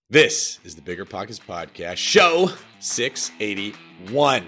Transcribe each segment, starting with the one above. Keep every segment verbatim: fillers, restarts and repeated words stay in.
This is the Bigger Pockets Podcast, show six eighty-one.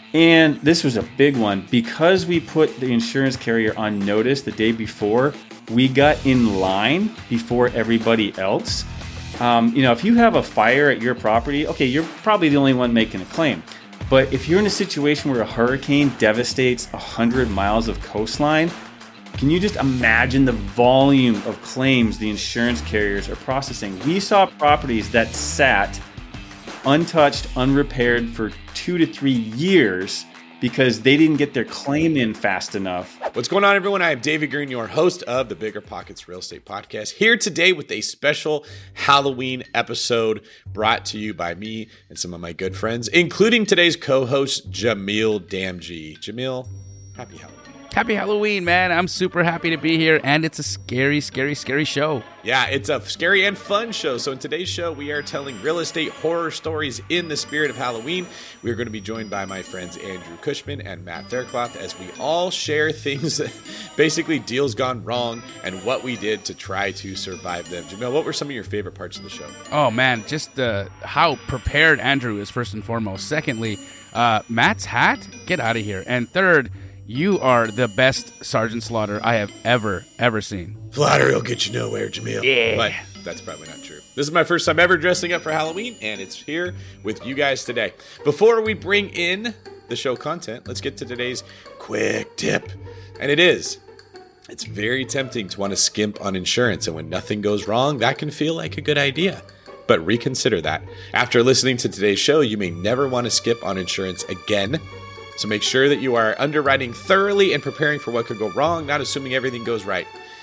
And this was a big one. Because we put the insurance carrier on notice the day before, we got in line before everybody else. Um, you know, if you have a fire at your property, okay, you're probably the only one making a claim. But if you're in a situation where a hurricane devastates one hundred miles of coastline, can you just imagine the volume of claims the insurance carriers are processing? We saw properties that sat untouched, unrepaired for two to three years because they didn't get their claim in fast enough. What's going on, everyone? I am David Green, your host of the Bigger Pockets Real Estate Podcast, here today with a special Halloween episode brought to you by me and some of my good friends, including today's co-host, Jamil Damji. Jamil, happy Halloween. Happy Halloween, man. I'm super happy to be here, and it's a scary, scary, scary show. Yeah, it's a scary and fun show. So in today's show, we are telling real estate horror stories in the spirit of Halloween. We are going to be joined by my friends Andrew Cushman and Matt Faircloth as we all share things, basically deals gone wrong, and what we did to try to survive them. Jamil, what were some of your favorite parts of the show? Oh, man, just uh, how prepared Andrew is, first and foremost. Secondly, uh, Matt's hat, get out of here. And third, you are the best Sergeant Slaughter I have ever, ever seen. Flattery will get you nowhere, Jamil. Yeah. But that's probably not true. This is my first time ever dressing up for Halloween, and it's here with you guys today. Before we bring in the show content, let's get to today's quick tip. And it is, it's very tempting to want to skimp on insurance, and when nothing goes wrong, that can feel like a good idea. But reconsider that. After listening to today's show, you may never want to skip on insurance again. So make sure that you are underwriting thoroughly and preparing for what could go wrong, not assuming everything goes right.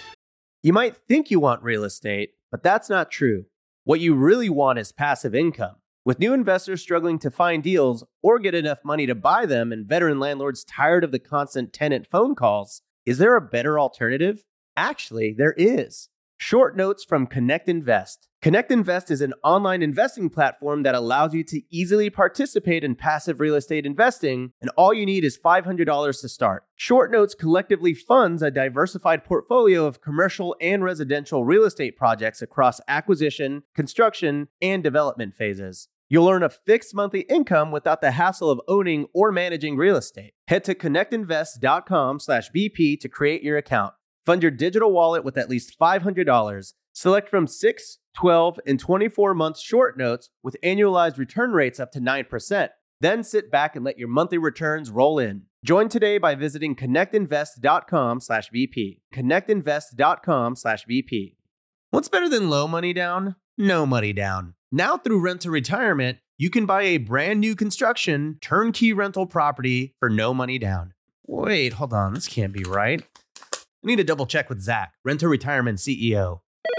You might think you want real estate, but that's not true. What you really want is passive income. With new investors struggling to find deals or get enough money to buy them and veteran landlords tired of the constant tenant phone calls, is there a better alternative? Actually, there is. Short notes from Connect Invest. Connect Invest is an online investing platform that allows you to easily participate in passive real estate investing, and all you need is five hundred dollars to start. Short Notes collectively funds a diversified portfolio of commercial and residential real estate projects across acquisition, construction, and development phases. You'll earn a fixed monthly income without the hassle of owning or managing real estate. Head to connectinvest.com slash BP to create your account. Fund your digital wallet with at least five hundred dollars. Select from six, twelve, and twenty-four month short notes with annualized return rates up to nine percent. Then sit back and let your monthly returns roll in. Join today by visiting connectinvest.com slash BP. Connectinvest.com slash BP. What's better than low money down? No money down. Now through Rent to Retirement, you can buy a brand new construction turnkey rental property for no money down. Wait, hold on. This can't be right. I need to double check with Zach, Rent to Retirement C E O.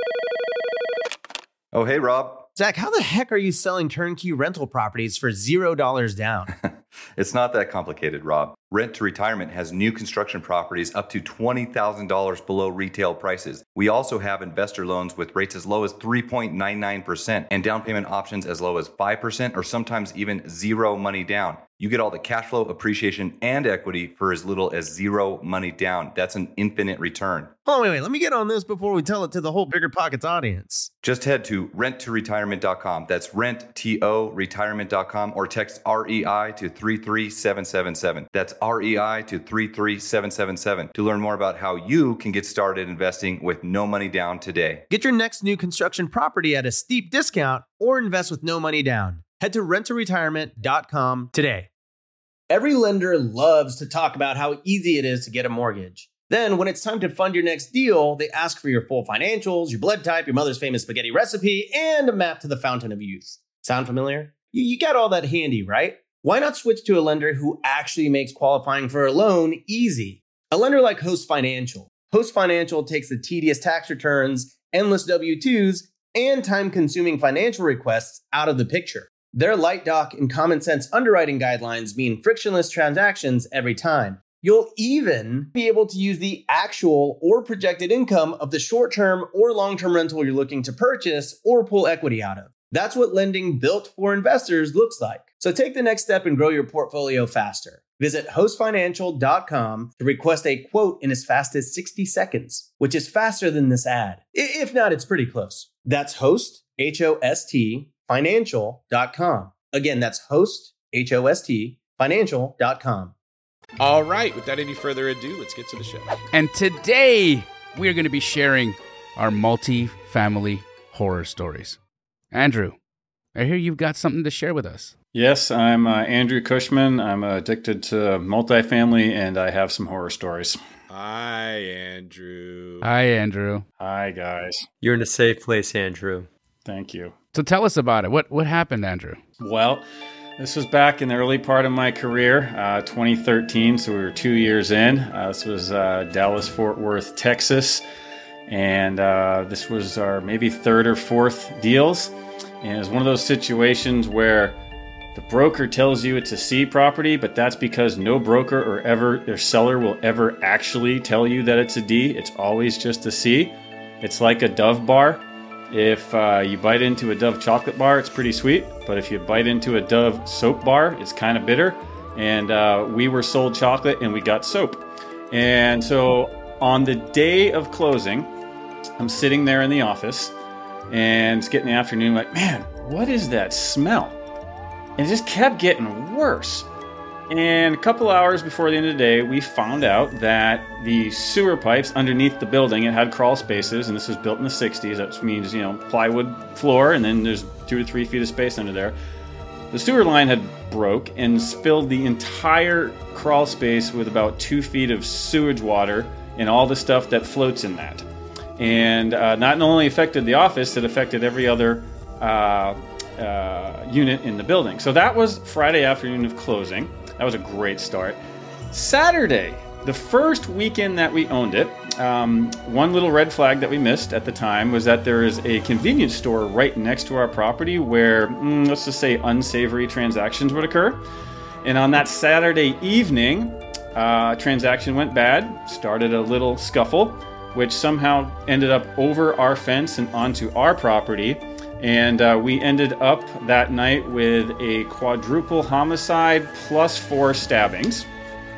Oh, hey, Rob. Zach, how the heck are you selling turnkey rental properties for zero dollars down? It's not that complicated, Rob. Rent to Retirement has new construction properties up to twenty thousand dollars below retail prices. We also have investor loans with rates as low as three point nine nine percent and down payment options as low as five percent or sometimes even zero money down. You get all the cash flow, appreciation, and equity for as little as zero money down. That's an infinite return. Oh, wait, wait. Let me get on this before we tell it to the whole Bigger Pockets audience. Just head to rent to retirement dot com. That's rent to retirement dot com or text R E I to three three seven seven seven. That's R E I to three three seven seven seven to learn more about how you can get started investing with no money down today. Get your next new construction property at a steep discount or invest with no money down. Head to rent to retirement dot com today. Every lender loves to talk about how easy it is to get a mortgage. Then, when it's time to fund your next deal, they ask for your full financials, your blood type, your mother's famous spaghetti recipe, and a map to the fountain of youth. Sound familiar? You, you got all that handy, right? Why not switch to a lender who actually makes qualifying for a loan easy? A lender like Host Financial. Host Financial takes the tedious tax returns, endless W two's, and time-consuming financial requests out of the picture. Their light doc and common sense underwriting guidelines mean frictionless transactions every time. You'll even be able to use the actual or projected income of the short-term or long-term rental you're looking to purchase or pull equity out of. That's what lending built for investors looks like. So take the next step and grow your portfolio faster. Visit host financial dot com to request a quote in as fast as sixty seconds, which is faster than this ad. If not, it's pretty close. That's host, H O S T, financial dot com. Again, that's host, H O S T, financial dot com. All right, without any further ado, let's get to the show. And today, we are going to be sharing our multi-family horror stories. Andrew, I hear you've got something to share with us. Yes, I'm uh, Andrew Cushman. I'm addicted to multifamily, and I have some horror stories. Hi, Andrew. Hi, Andrew. Hi, guys. You're in a safe place, Andrew. Thank you. So tell us about it. What what happened, Andrew? Well, this was back in the early part of my career, uh, twenty thirteen, so we were two years in. Uh, this was uh, Dallas-Fort Worth, Texas, and uh, this was our maybe third or fourth deals. And it was one of those situations where the broker tells you it's a C property, but that's because no broker or ever their seller will ever actually tell you that it's a D. It's always just a C. It's like a Dove bar. If uh, you bite into a Dove chocolate bar, it's pretty sweet. But if you bite into a Dove soap bar, it's kind of bitter. And uh, we were sold chocolate and we got soap. And so on the day of closing, I'm sitting there in the office and it's getting the afternoon, like, man, what is that smell? And it just kept getting worse. And a couple hours before the end of the day, we found out that the sewer pipes underneath the building, it had crawl spaces, and this was built in the sixties. That means, you know, plywood floor, and then there's two to three feet of space under there. The sewer line had broke and spilled the entire crawl space with about two feet of sewage water and all the stuff that floats in that. And uh, not only affected the office, it affected every other uh, uh, unit in the building. So that was Friday afternoon of closing. That was a great start. Saturday, the first weekend that we owned it, um, one little red flag that we missed at the time was that there is a convenience store right next to our property where, mm, let's just say, unsavory transactions would occur. And on that Saturday evening, uh, transaction went bad, started a little scuffle, which somehow ended up over our fence and onto our property. And uh, we ended up that night with a quadruple homicide plus four stabbings.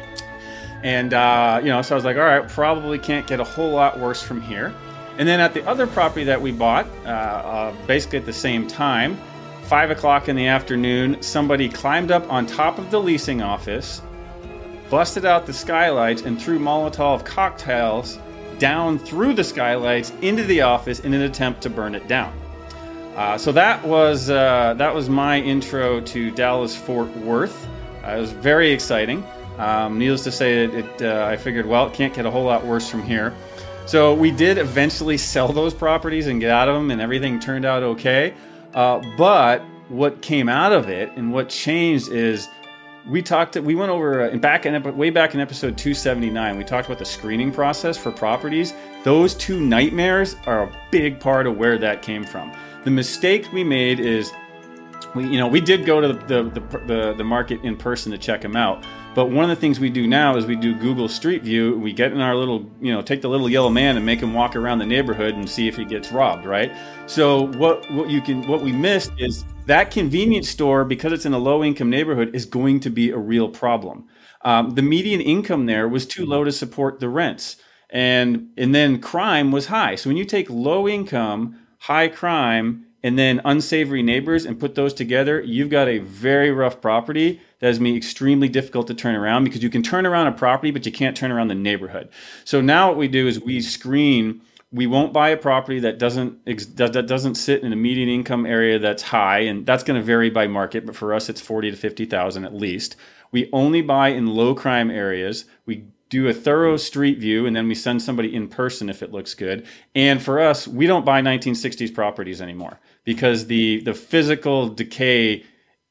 And, uh, you know, so I was like, all right, probably can't get a whole lot worse from here. And then at the other property that we bought, uh, uh, basically at the same time, five o'clock in the afternoon, somebody climbed up on top of the leasing office, busted out the skylights, and threw Molotov cocktails down through the skylights into the office in an attempt to burn it down. Uh, so that was uh, that was my intro to Dallas-Fort Worth. Uh, it was very exciting. Um, needless to say, it, it uh, I figured, well, it can't get a whole lot worse from here. So we did eventually sell those properties and get out of them, and everything turned out okay. Uh, but what came out of it and what changed is we talked. We went over uh, back in way back in episode two seventy-nine. We talked about the screening process for properties. Those two nightmares are a big part of where that came from. The mistake we made is, we you know we did go to the the, the the market in person to check them out. But one of the things we do now is we do Google Street View. We get in our little, you know, take the little yellow man and make him walk around the neighborhood and see if he gets robbed, right? So what what you can what we missed is that convenience store, because it's in a low income neighborhood, is going to be a real problem. Um, the median income there was too low to support the rents, and and then crime was high. So when you take low income, high crime, and then unsavory neighbors and put those together, you've got a very rough property that is going to be extremely difficult to turn around, because you can turn around a property, but you can't turn around the neighborhood. So now what we do is we screen. We won't buy a property that doesn't that doesn't sit in a median income area that's high, and that's going to vary by market, but for us it's forty to fifty thousand at least. We only buy in low crime areas. We do a thorough street view, and then we send somebody in person if it looks good. And for us, we don't buy nineteen sixties properties anymore, because the the physical decay,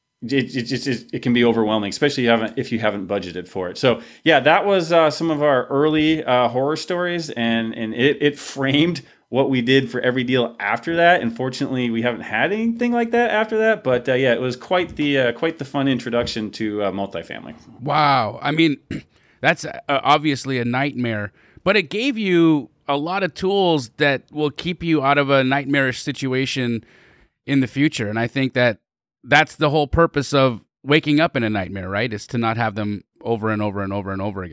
it it, it, it can be overwhelming, especially if you haven't, if you haven't budgeted for it. So yeah, that was uh, some of our early uh, horror stories, and and it, it framed what we did for every deal after that. Unfortunately, we haven't had anything like that after that, but uh, yeah, it was quite the uh, quite the fun introduction to uh, multifamily. Wow, I mean, that's uh, obviously a nightmare, but it gave you a lot of tools that will keep you out of a nightmarish situation in the future. And I think that that's the whole purpose of waking up in a nightmare, right? Is to not have them over and over and over and over again.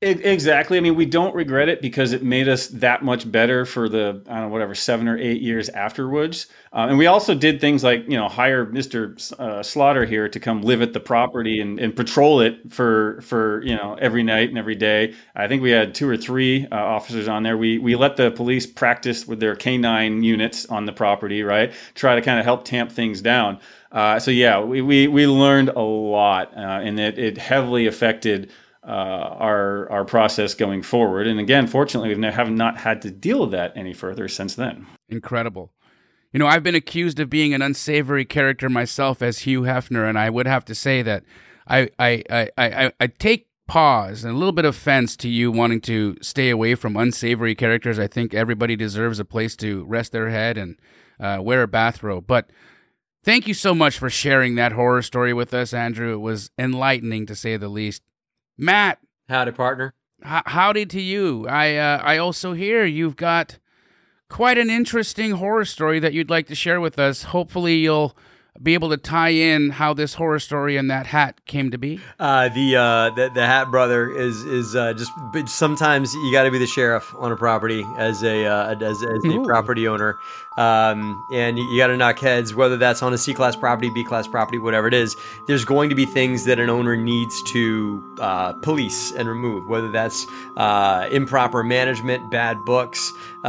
Exactly. I mean, we don't regret it because it made us that much better for the, I don't know, whatever, seven or eight years afterwards. Uh, and we also did things like, you know, hire Mister Uh, Slaughter here to come live at the property and, and patrol it for, for, you know, every night and every day. I think we had two or three uh, officers on there. We, we let the police practice with their canine units on the property, right? Try to kind of help tamp things down. Uh, so yeah, we, we, we learned a lot uh, and it, it heavily affected Uh, our our process going forward. And again, fortunately, we have not had to deal with that any further since then. Incredible. You know, I've been accused of being an unsavory character myself as Hugh Hefner, and I would have to say that I I I I, I take pause and a little bit of offense to you wanting to stay away from unsavory characters. I think everybody deserves a place to rest their head and uh, wear a bathrobe. But thank you so much for sharing that horror story with us, Andrew. It was enlightening, to say the least. Matt, howdy, partner. H- howdy to you. I uh, I also hear you've got quite an interesting horror story that you'd like to share with us. Hopefully, you'll be able to tie in how this horror story and that hat came to be. Uh, the, uh, the the Hat brother is is uh, just but sometimes you got to be the sheriff on a property as a uh, as as a Ooh. property owner, um, and you, you got to knock heads. Whether that's on a C class property, B class property, whatever it is, there's going to be things that an owner needs to uh, police and remove. Whether that's uh, improper management, bad books,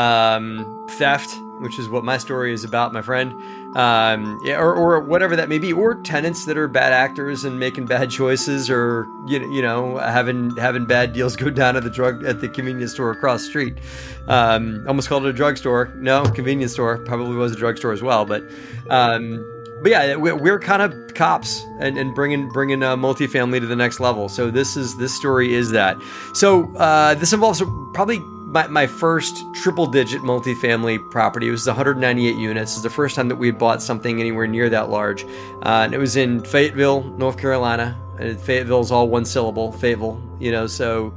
um, theft, which is what my story is about, my friend. Um, yeah, or, or whatever that may be, or tenants that are bad actors and making bad choices, or you know, you know, having having bad deals go down at the drug at the convenience store across the street. Um, almost called it a drugstore. No, convenience store. Probably was a drugstore as well. But um, but yeah, we're, we're kind of cops and, and bringing bringing uh, multifamily to the next level. So this is this story is that. So uh, this involves probably. My, my first triple-digit multifamily property. It was one hundred ninety-eight units. It's the first time that we had bought something anywhere near that large. Uh, and it was in Fayetteville, North Carolina. And Fayetteville is all one syllable, Fayetteville, you know, so...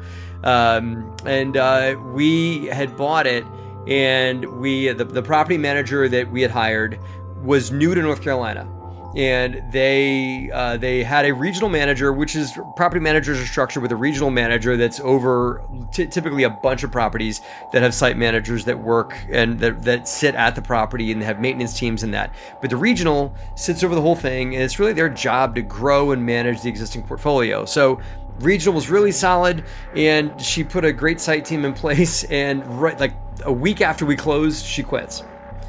Um, and uh, we had bought it, and we the, the property manager that we had hired was new to North Carolina. And they uh, they had a regional manager, which is property managers are structured with a regional manager that's over t- typically a bunch of properties that have site managers that work and that, that sit at the property and have maintenance teams and that. But the regional sits over the whole thing, and it's really their job to grow and manage the existing portfolio. So regional was really solid, and she put a great site team in place. And right like a week after we closed, she quits.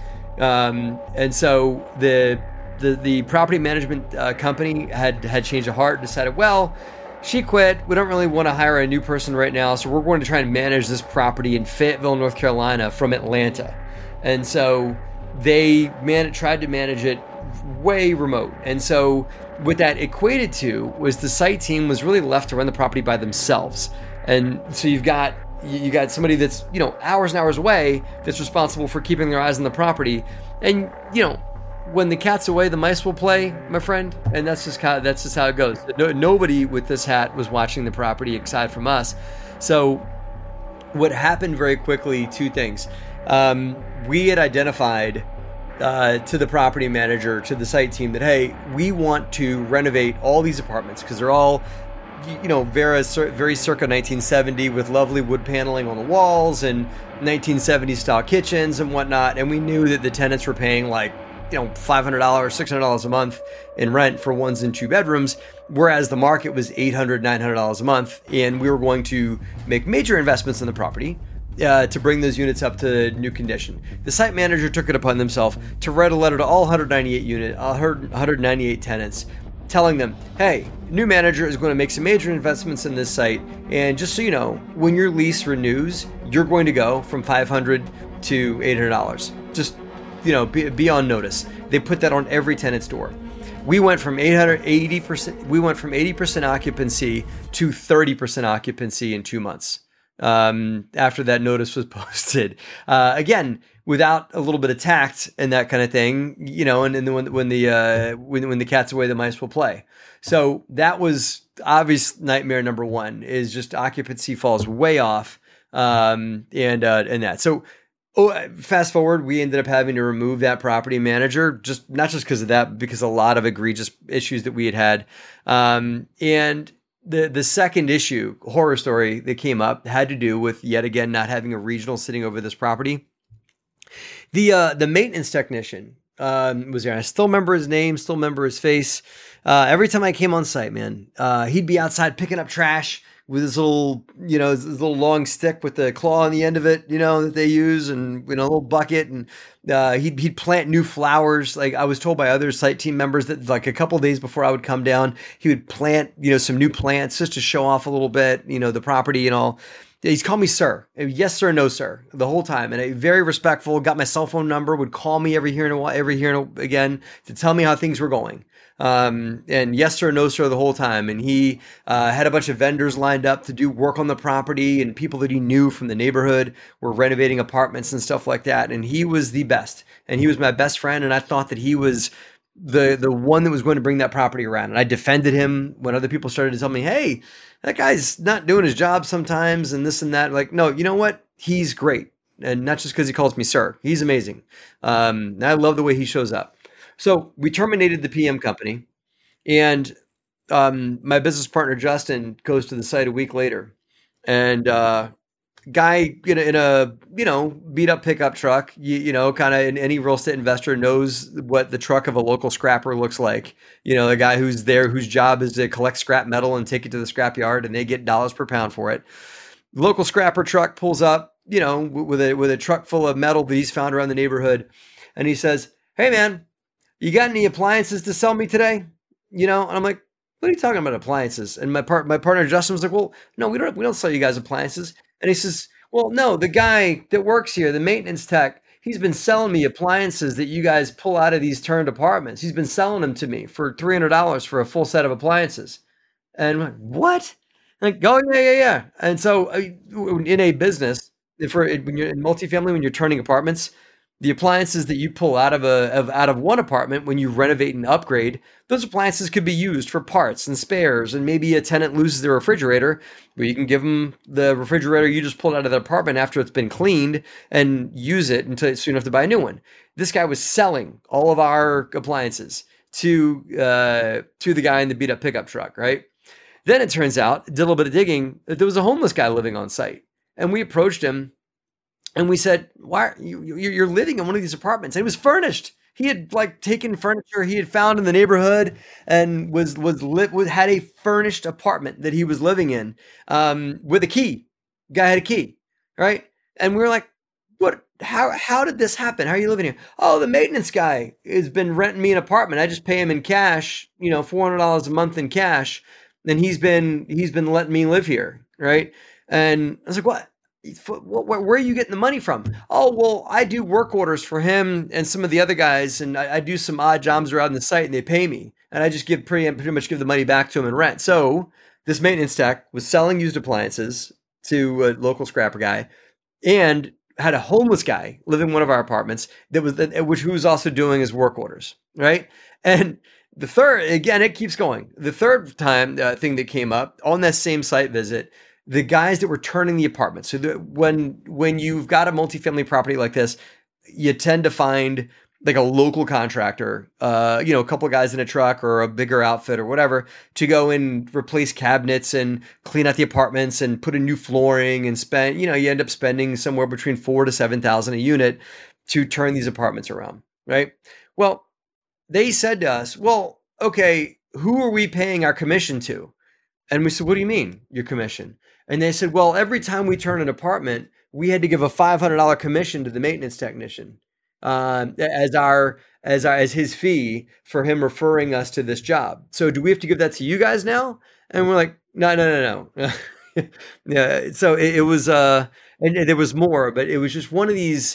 Um, and so the The, the property management uh, company had had changed of heart, decided, well, she quit. We don't really want to hire a new person right now, so we're going to try and manage this property in Fayetteville, North Carolina from Atlanta. And so they man- tried to manage it way remote. And so what that equated to was the site team was really left to run the property by themselves. And so you've got you got somebody that's, you know, hours and hours away that's responsible for keeping their eyes on the property. And, you know, when the cat's away, the mice will play, my friend, and that's just how that's just how it goes. No, nobody with this hat was watching the property aside from us. So, what happened very quickly? Two things. Um, we had identified uh, to the property manager, to the site team, that hey, we want to renovate all these apartments because they're all, you know, very very circa nineteen seventy with lovely wood paneling on the walls and nineteen seventies style kitchens and whatnot. And we knew that the tenants were paying like, you know, five hundred dollars, six hundred dollars a month in rent for ones and two bedrooms, whereas the market was eight hundred dollars, nine hundred dollars a month. And we were going to make major investments in the property uh, to bring those units up to new condition. The site manager took it upon themselves to write a letter to all one hundred ninety-eight unit, one hundred ninety-eight tenants, telling them, hey, new manager is going to make some major investments in this site. And just so you know, when your lease renews, you're going to go from five hundred dollars to eight hundred dollars. Just you know, be, be on notice. They put that on every tenant's door. We went from eight hundred eighty percent. We went from eighty percent occupancy to thirty percent occupancy in two months. Um, after that notice was posted, uh, again without a little bit of tact and that kind of thing, you know. And, and then when when the uh, when when the cat's away, the mice will play. So that was obvious nightmare number one. Is just occupancy falls way off, um, and uh, and that so. Oh, fast forward, we ended up having to remove that property manager, just not just because of that, because a lot of egregious issues that we had had. Um, and the the second issue, horror story that came up, had to do with yet again not having a regional sitting over this property. The uh, the maintenance technician um, was there. I still remember his name, still remember his face. Uh, every time I came on site, man, uh, he'd be outside picking up trash with his little, you know, his little long stick with the claw on the end of it, you know, that they use, and, you know, a little bucket. And uh, he'd, he'd plant new flowers. Like I was told by other site team members that like a couple of days before I would come down, he would plant, you know, some new plants just to show off a little bit, you know, the property and all. He's called me sir. Yes, sir, no, sir, the whole time. And a very respectful, got my cell phone number, would call me every here and a while, every here and again to tell me how things were going. Um, and yes, sir, no, sir, the whole time. And he uh, had a bunch of vendors lined up to do work on the property, and people that he knew from the neighborhood were renovating apartments and stuff like that. And he was the best. And he was my best friend. And I thought that he was the the one that was going to bring that property around. And I defended him when other people started to tell me, hey, that guy's not doing his job sometimes and this and that. Like, no, you know what? He's great. And not just because he calls me sir. He's amazing. Um, and I love the way he shows up. So we terminated the P M company, and um, my business partner, Justin, goes to the site a week later, and uh, guy in a, in a, you know, beat up pickup truck, you, you know, kind of any real estate investor knows what the truck of a local scrapper looks like. You know, the guy who's there, whose job is to collect scrap metal and take it to the scrap yard, and they get dollars per pound for it. Local scrapper truck pulls up, you know, with a, with a truck full of metal that he's found around the neighborhood. And he says, hey man, you got any appliances to sell me today? You know, and I'm like, what are you talking about appliances? And my part, my partner Justin was like, well, no, we don't, we don't sell you guys appliances. And he says, well, no, the guy that works here, the maintenance tech, he's been selling me appliances that you guys pull out of these turned apartments. He's been selling them to me for three hundred dollars for a full set of appliances. And I'm like, what? I'm like, oh yeah, yeah, yeah. And so uh, in a business, for when you're in multifamily, when you're turning apartments, the appliances that you pull out of a of, out of one apartment when you renovate and upgrade, those appliances could be used for parts and spares. And maybe a tenant loses their refrigerator, but you can give them the refrigerator you just pulled out of the apartment after it's been cleaned and use it until so you don't have to buy a new one. This guy was selling all of our appliances to uh, to the guy in the beat up pickup truck, right? Then it turns out, did a little bit of digging, that there was a homeless guy living on site, and we approached him. And we said, why are you, you're living in one of these apartments? And it was furnished. He had like taken furniture he had found in the neighborhood and was, was lit with, had a furnished apartment that he was living in, um, with a key. Guy had a key. Right. And we were like, what, how, how did this happen? How are you living here? Oh, the maintenance guy has been renting me an apartment. I just pay him in cash, you know, four hundred dollars a month in cash. And he's been, he's been letting me live here. Right. And I was like, what? Where are you getting the money from? Oh, well, I do work orders for him and some of the other guys, and I, I do some odd jobs around the site, and they pay me, and I just give pretty, pretty much give the money back to him in rent. So this maintenance tech was selling used appliances to a local scrapper guy, and had a homeless guy live in one of our apartments that was, which who was also doing his work orders, right? And the third, again, it keeps going. The third time uh, thing that came up on that same site visit, the guys that were turning the apartment. So the, when when you've got a multifamily property like this, you tend to find like a local contractor, uh, you know, a couple of guys in a truck or a bigger outfit or whatever, to go and replace cabinets and clean out the apartments and put in new flooring and spend, you know, you end up spending somewhere between four to seven thousand a unit to turn these apartments around, right? Well, they said to us, well, okay, who are we paying our commission to? And we said, what do you mean, your commission? And they said, well, every time we turn an apartment, we had to give a five hundred dollars commission to the maintenance technician um, as our as our, as his fee for him referring us to this job. So do we have to give that to you guys now? And we're like, no, no, no, no. Yeah. So it, it was, uh, and, and there was more, but it was just one of these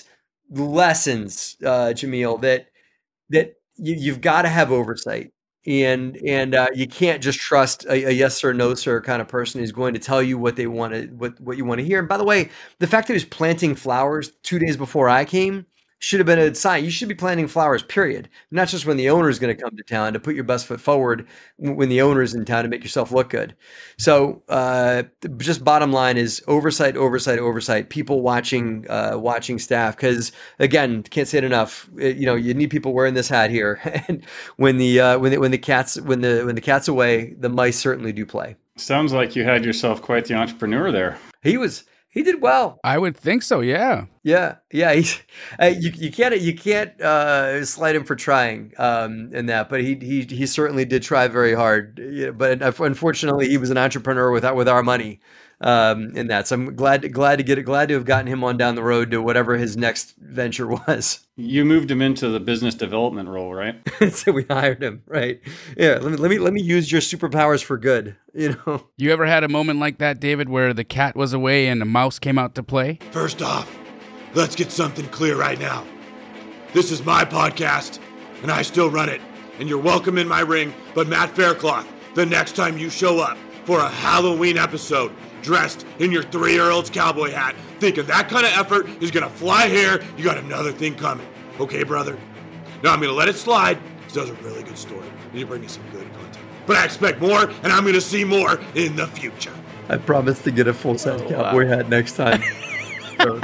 lessons, uh, Jamil, that that you, you've got to have oversight. And and uh, you can't just trust a, a yes sir, no sir kind of person who's going to tell you what they want to, what, what you want to hear. And by the way, the fact that he was planting flowers two days before I came should have been a sign. You should be planting flowers, period. Not just when the owner is going to come to town, to put your best foot forward when the owner is in town to make yourself look good. So uh, just bottom line is oversight, oversight, oversight. People watching, uh, watching staff. Because again, can't say it enough. It, you know, you need people wearing this hat here. And when the uh, when the, when the cats when the when the cat's away, the mice certainly do play. Sounds like you had yourself quite the entrepreneur there. He was he did well. I would think so. Yeah. Yeah, yeah. He's uh, you you can't you can't uh, slight him for trying um, in that, but he he he certainly did try very hard. Yeah, but unfortunately, he was an entrepreneur without with our money um, in that. So I'm glad glad to get it glad to have gotten him on down the road to whatever his next venture was. You moved him into the business development role, right? So we hired him, right? Yeah. Let me let me let me use your superpowers for good. You know. You ever had a moment like that, David, where the cat was away and the mouse came out to play? First off, let's get something clear right now. This is my podcast, and I still run it. And you're welcome in my ring, but Matt Faircloth, the next time you show up for a Halloween episode dressed in your three-year-old's cowboy hat, thinking that kind of effort is going to fly here, you got another thing coming. Okay, brother? Now I'm going to let it slide, because that was a really good story, and you bring me some good content. But I expect more, and I'm going to see more in the future. I promise to get a full-size oh, cowboy wow. hat next time. So.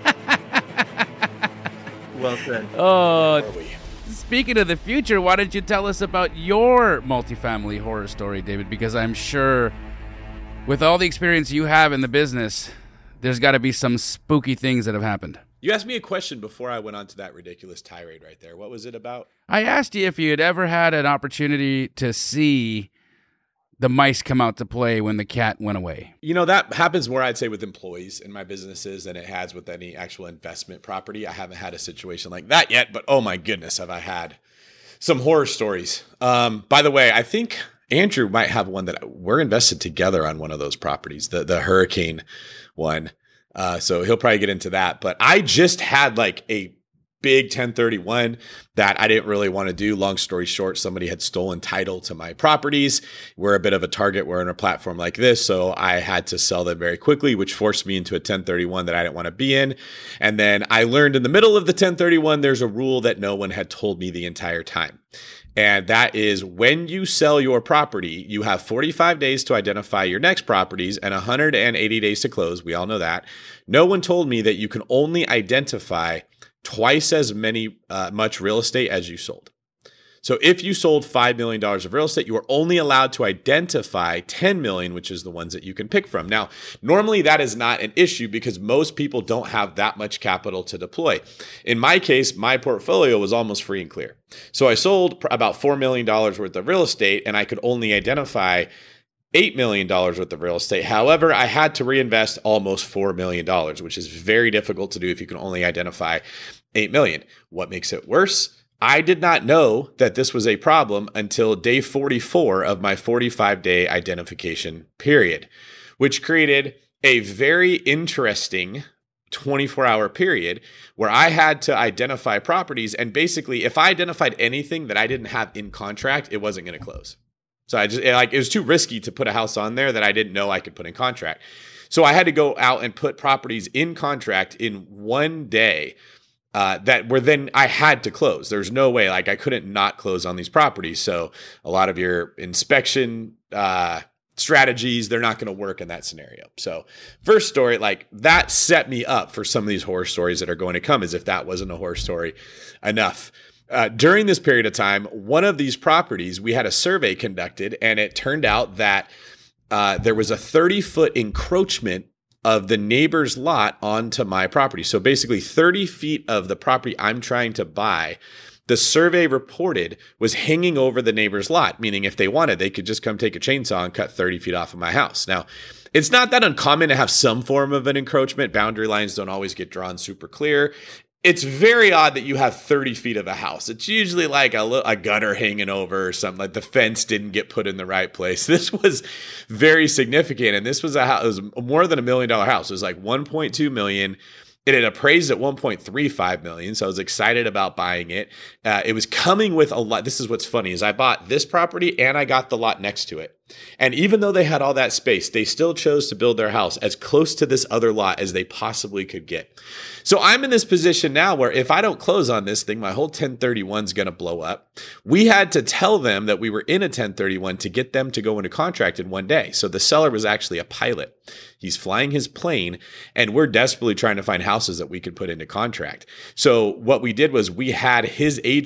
Well said. Oh, speaking of the future, why don't you tell us about your multifamily horror story, David? Because I'm sure with all the experience you have in the business, there's got to be some spooky things that have happened. You asked me a question before I went on to that ridiculous tirade right there. What was it about? I asked you if you had ever had an opportunity to see the mice come out to play when the cat went away. You know, that happens more, I'd say, with employees in my businesses than it has with any actual investment property. I haven't had a situation like that yet, but oh my goodness, have I had some horror stories. Um, by the way, I think Andrew might have one that we're invested together on one of those properties, the, the hurricane one. Uh, so he'll probably get into that. But I just had like a big ten thirty-one that I didn't really want to do. Long story short, somebody had stolen title to my properties. We're a bit of a target. We're on a platform like this. So I had to sell them very quickly, which forced me into a ten thirty-one that I didn't want to be in. And then I learned in the middle of the ten thirty-one, there's a rule that no one had told me the entire time. And that is when you sell your property, you have forty-five days to identify your next properties and one hundred eighty days to close. We all know that. No one told me that you can only identify twice as many uh, much real estate as you sold. So if you sold five million dollars of real estate, you are only allowed to identify ten million dollars, which is the ones that you can pick from. Now, normally that is not an issue because most people don't have that much capital to deploy. In my case, my portfolio was almost free and clear. So I sold about four million dollars worth of real estate and I could only identify eight million dollars worth of real estate. However, I had to reinvest almost four million dollars, which is very difficult to do if you can only identify eight million dollars. What makes it worse? I did not know that this was a problem until day forty-four of my forty-five day identification period, which created a very interesting twenty-four hour period where I had to identify properties. And basically, if I identified anything that I didn't have in contract, it wasn't going to close. So I just like it was too risky to put a house on there that I didn't know I could put in contract. So I had to go out and put properties in contract in one day. Uh, that were then I had to close. There's no way, like I couldn't not close on these properties. So a lot of your inspection uh, strategies, they're not going to work in that scenario. So first story, like that set me up for some of these horror stories that are going to come, as if that wasn't a horror story enough. Uh, during this period of time, one of these properties, we had a survey conducted and it turned out that uh, there was a thirty foot encroachment of the neighbor's lot onto my property. So basically thirty feet of the property I'm trying to buy, the survey reported was hanging over the neighbor's lot, meaning if they wanted, they could just come take a chainsaw and cut thirty feet off of my house. Now, it's not that uncommon to have some form of an encroachment. Boundary lines don't always get drawn super clear. It's very odd that you have thirty feet of a house. It's usually like a, a gutter hanging over or something, like the fence didn't get put in the right place. This was very significant. And this was a house, it was more than a million dollar house. It was like one point two million. It had appraised at one point three five million. So I was excited about buying it. Uh, it was coming with a lot. This is what's funny is I bought this property and I got the lot next to it. And even though they had all that space, they still chose to build their house as close to this other lot as they possibly could get. So I'm in this position now where if I don't close on this thing, my whole ten thirty-one is going to blow up. We had to tell them that we were in a ten thirty-one to get them to go into contract in one day. So the seller was actually a pilot. He's flying his plane and we're desperately trying to find houses that we could put into contract. So what we did was we had his agent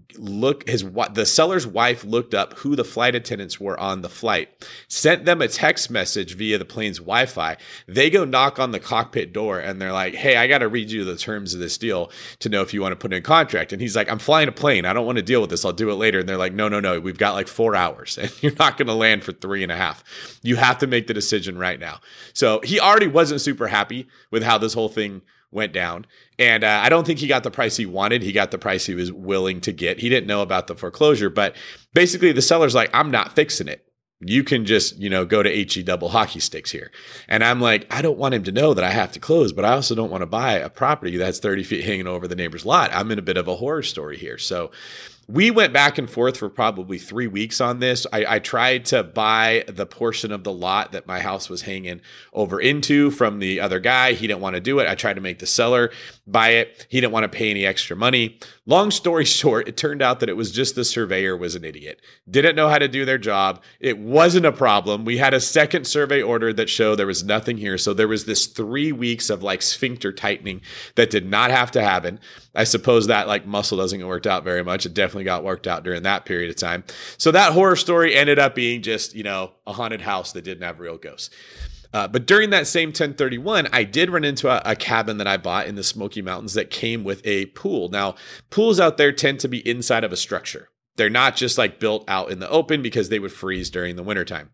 look his the seller's wife looked up who the flight attendants were on the flight, sent them a text message via the plane's Wi-Fi. They go knock on the cockpit door and they're like, hey, I got to read you the terms of this deal to know if you want to put in a contract. And he's like, I'm flying a plane. I don't want to deal with this. I'll do it later. And they're like, no, no, no. We've got like four hours and you're not going to land for three and a half. You have to make the decision right now. So he already wasn't super happy with how this whole thing went down. And uh, I don't think he got the price he wanted. He got the price he was willing to get. He didn't know about the foreclosure, but basically the seller's like, I'm not fixing it. You can just, you know, go to H E double hockey sticks here. And I'm like, I don't want him to know that I have to close, but I also don't want to buy a property that's thirty feet hanging over the neighbor's lot. I'm in a bit of a horror story here. So we went back and forth for probably three weeks on this. I, I tried to buy the portion of the lot that my house was hanging over into from the other guy. He didn't want to do it. I tried to make the seller buy it. He didn't want to pay any extra money. Long story short, it turned out that it was just the surveyor was an idiot. Didn't know how to do their job. It wasn't a problem. We had a second survey order that showed there was nothing here. So there was this three weeks of like sphincter tightening that did not have to happen. I suppose that like muscle doesn't get worked out very much. It definitely got worked out during that period of time. So that horror story ended up being just, you know, a haunted house that didn't have real ghosts. Uh, but during that same ten thirty-one, I did run into a, a cabin that I bought in the Smoky Mountains that came with a pool. Now, pools out there tend to be inside of a structure. They're not just like built out in the open because they would freeze during the wintertime.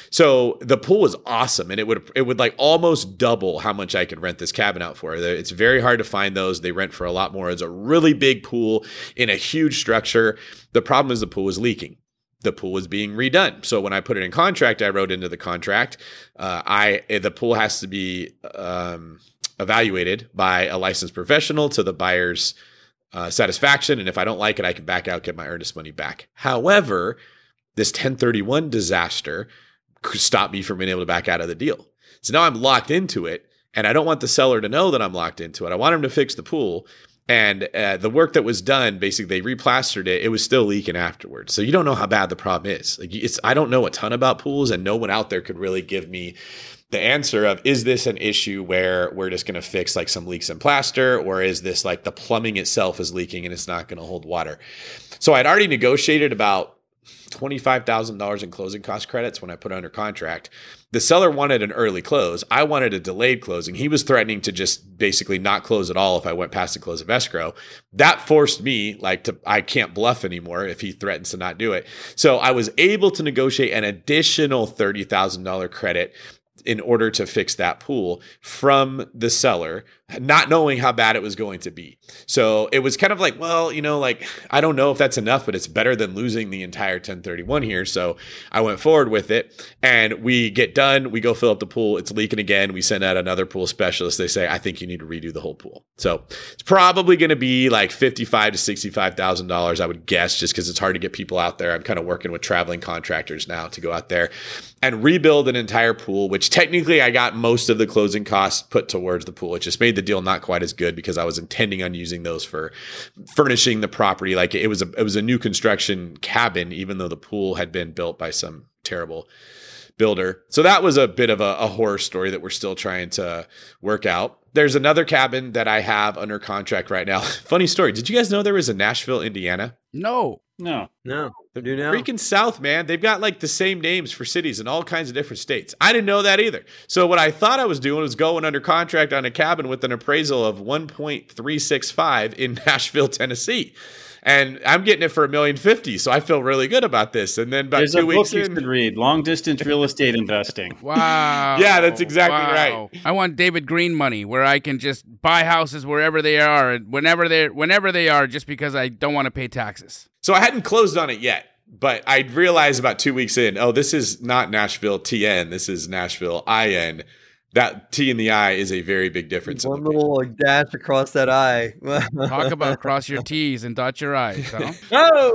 So the pool was awesome. And it would, it would like almost double how much I could rent this cabin out for. It's very hard to find those. They rent for a lot more. It's a really big pool in a huge structure. The problem is the pool was leaking. The pool was being redone. So when I put it in contract, I wrote into the contract, uh, I, the pool has to be, um, evaluated by a licensed professional to the buyer's Uh, satisfaction. And if I don't like it, I can back out, get my earnest money back. However, this ten thirty-one disaster could stop me from being able to back out of the deal. So now I'm locked into it and I don't want the seller to know that I'm locked into it. I want him to fix the pool. And uh, the work that was done, basically they replastered it. It was still leaking afterwards. So you don't know how bad the problem is. Like it's, I don't know a ton about pools and no one out there could really give me the answer of, is this an issue where we're just going to fix like some leaks in plaster, or is this like the plumbing itself is leaking and it's not going to hold water? So I'd already negotiated about twenty-five thousand dollars in closing cost credits when I put it under contract. The seller wanted an early close. I wanted a delayed closing. He was threatening to just basically not close at all if I went past the close of escrow. That forced me like to, I can't bluff anymore if he threatens to not do it. So I was able to negotiate an additional thirty thousand dollars credit in order to fix that pool from the seller, not knowing how bad it was going to be. So it was kind of like, well, you know, like, I don't know if that's enough, but it's better than losing the entire ten thirty-one here. So I went forward with it and we get done. We go fill up the pool. It's leaking again. We send out another pool specialist. They say, I think you need to redo the whole pool. So it's probably going to be like fifty-five to sixty-five thousand dollars, I would guess, just because it's hard to get people out there. I'm kind of working with traveling contractors now to go out there and rebuild an entire pool, which technically I got most of the closing costs put towards the pool. It just made the deal not quite as good because I was intending on using those for furnishing the property. Like it was a, it was a new construction cabin, even though the pool had been built by some terrible builder. So that was a bit of a, a horror story that we're still trying to work out. There's another cabin that I have under contract right now. Funny story. Did you guys know there was a Nashville, Indiana? No. No. No, they do now. Freaking South, man. They've got like the same names for cities in all kinds of different states. I didn't know that either. So what I thought I was doing was going under contract on a cabin with an appraisal of one point three six five in Nashville, Tennessee. And I'm getting it for a million fifty. So I feel really good about this. And then about There's two a weeks book you in, should read, Long Distance Real Estate Investing. Wow. Yeah, that's exactly Wow. right. I want David Green money where I can just buy houses wherever they are and whenever they whenever they are just because I don't want to pay taxes. So I hadn't closed on it yet, but I realized about two weeks in, oh, this is not Nashville T N. This is Nashville I N. That T in the I is a very big difference. One little like, dash across that I. Talk about cross your T's and dot your I's, huh? Oh!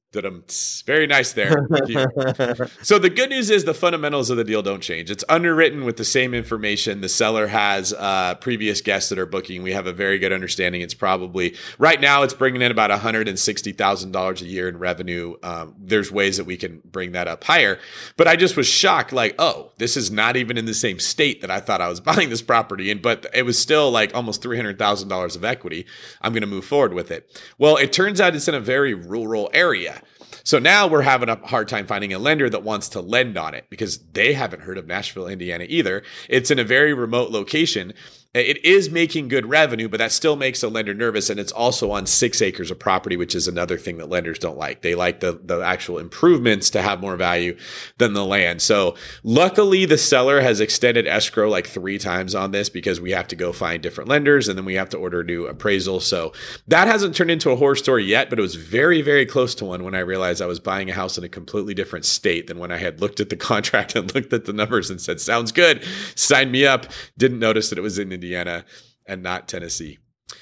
Da-dum. Very nice there. Thank you. So the good news is the fundamentals of the deal don't change. It's underwritten with the same information. The seller has uh, previous guests that are booking. We have a very good understanding. It's probably right now it's bringing in about one hundred sixty thousand dollars a year in revenue. Um, there's ways that we can bring that up higher. But I just was shocked, like, oh, this is not even in the same state that I thought I was buying this property in, but it was still like almost three hundred thousand dollars of equity. I'm going to move forward with it. Well, it turns out it's in a very rural area. So now we're having a hard time finding a lender that wants to lend on it because they haven't heard of Nashville, Indiana either. It's in a very remote location. It is making good revenue, but that still makes a lender nervous. And it's also on six acres of property, which is another thing that lenders don't like. They like the, the actual improvements to have more value than the land. So luckily, the seller has extended escrow like three times on this because we have to go find different lenders and then we have to order a new appraisal. So that hasn't turned into a horror story yet, but it was very, very close to one when I realized I was buying a house in a completely different state than when I had looked at the contract and looked at the numbers and said, sounds good, sign me up. Didn't notice that it was in Indiana and not Tennessee.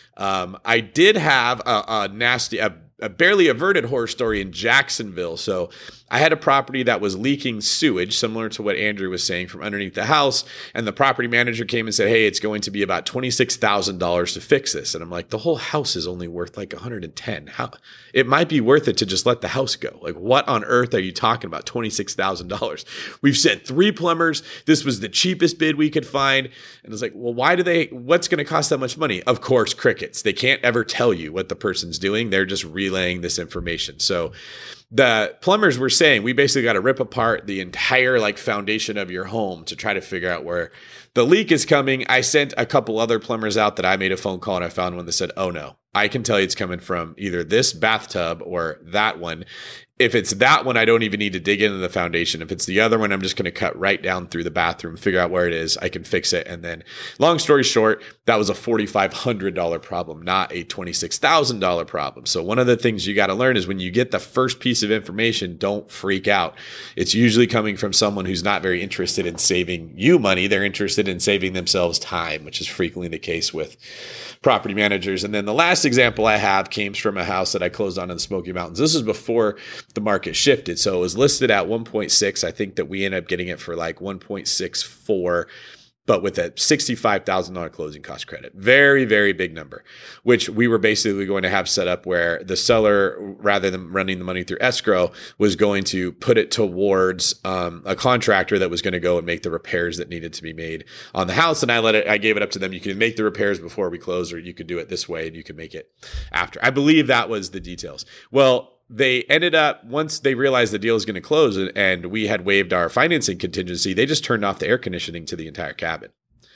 Um, I did have a, a nasty, a, a barely averted horror story in Jacksonville. So I had a property that was leaking sewage, similar to what Andrew was saying, from underneath the house. And the property manager came and said, hey, it's going to be about twenty-six thousand dollars to fix this. And I'm like, the whole house is only worth like one hundred ten. How it might be worth it to just let the house go. Like, what on earth are you talking about? twenty-six thousand dollars. We've sent three plumbers. This was the cheapest bid we could find. And it's like, well, why do they, what's going to cost that much money? Of course, crickets. They can't ever tell you what the person's doing. They're just relaying this information. So the plumbers were saying we basically got to rip apart the entire like foundation of your home to try to figure out where the leak is coming. I sent a couple other plumbers out that I made a phone call and I found one that said, oh no, I can tell you it's coming from either this bathtub or that one. If it's that one, I don't even need to dig into the foundation. If it's the other one, I'm just going to cut right down through the bathroom, figure out where it is. I can fix it. And then long story short, that was a four thousand five hundred dollars problem, not a twenty-six thousand dollars problem. So one of the things you got to learn is when you get the first piece of information, don't freak out. It's usually coming from someone who's not very interested in saving you money. They're interested in saving themselves time, which is frequently the case with property managers. And then the last example I have came from a house that I closed on in the Smoky Mountains. This is before the market shifted. So it was listed at one point six. I think that we ended up getting it for like one point six four, but with a sixty-five thousand dollars closing cost credit. Very, very big number, which we were basically going to have set up where the seller, rather than running the money through escrow, was going to put it towards um, a contractor that was going to go and make the repairs that needed to be made on the house. And I let it, I gave it up to them. You can make the repairs before we close, or you could do it this way and you could make it after. I believe that was the details. Well, they ended up, once they realized the deal was going to close and we had waived our financing contingency, they just turned off the air conditioning to the entire cabin.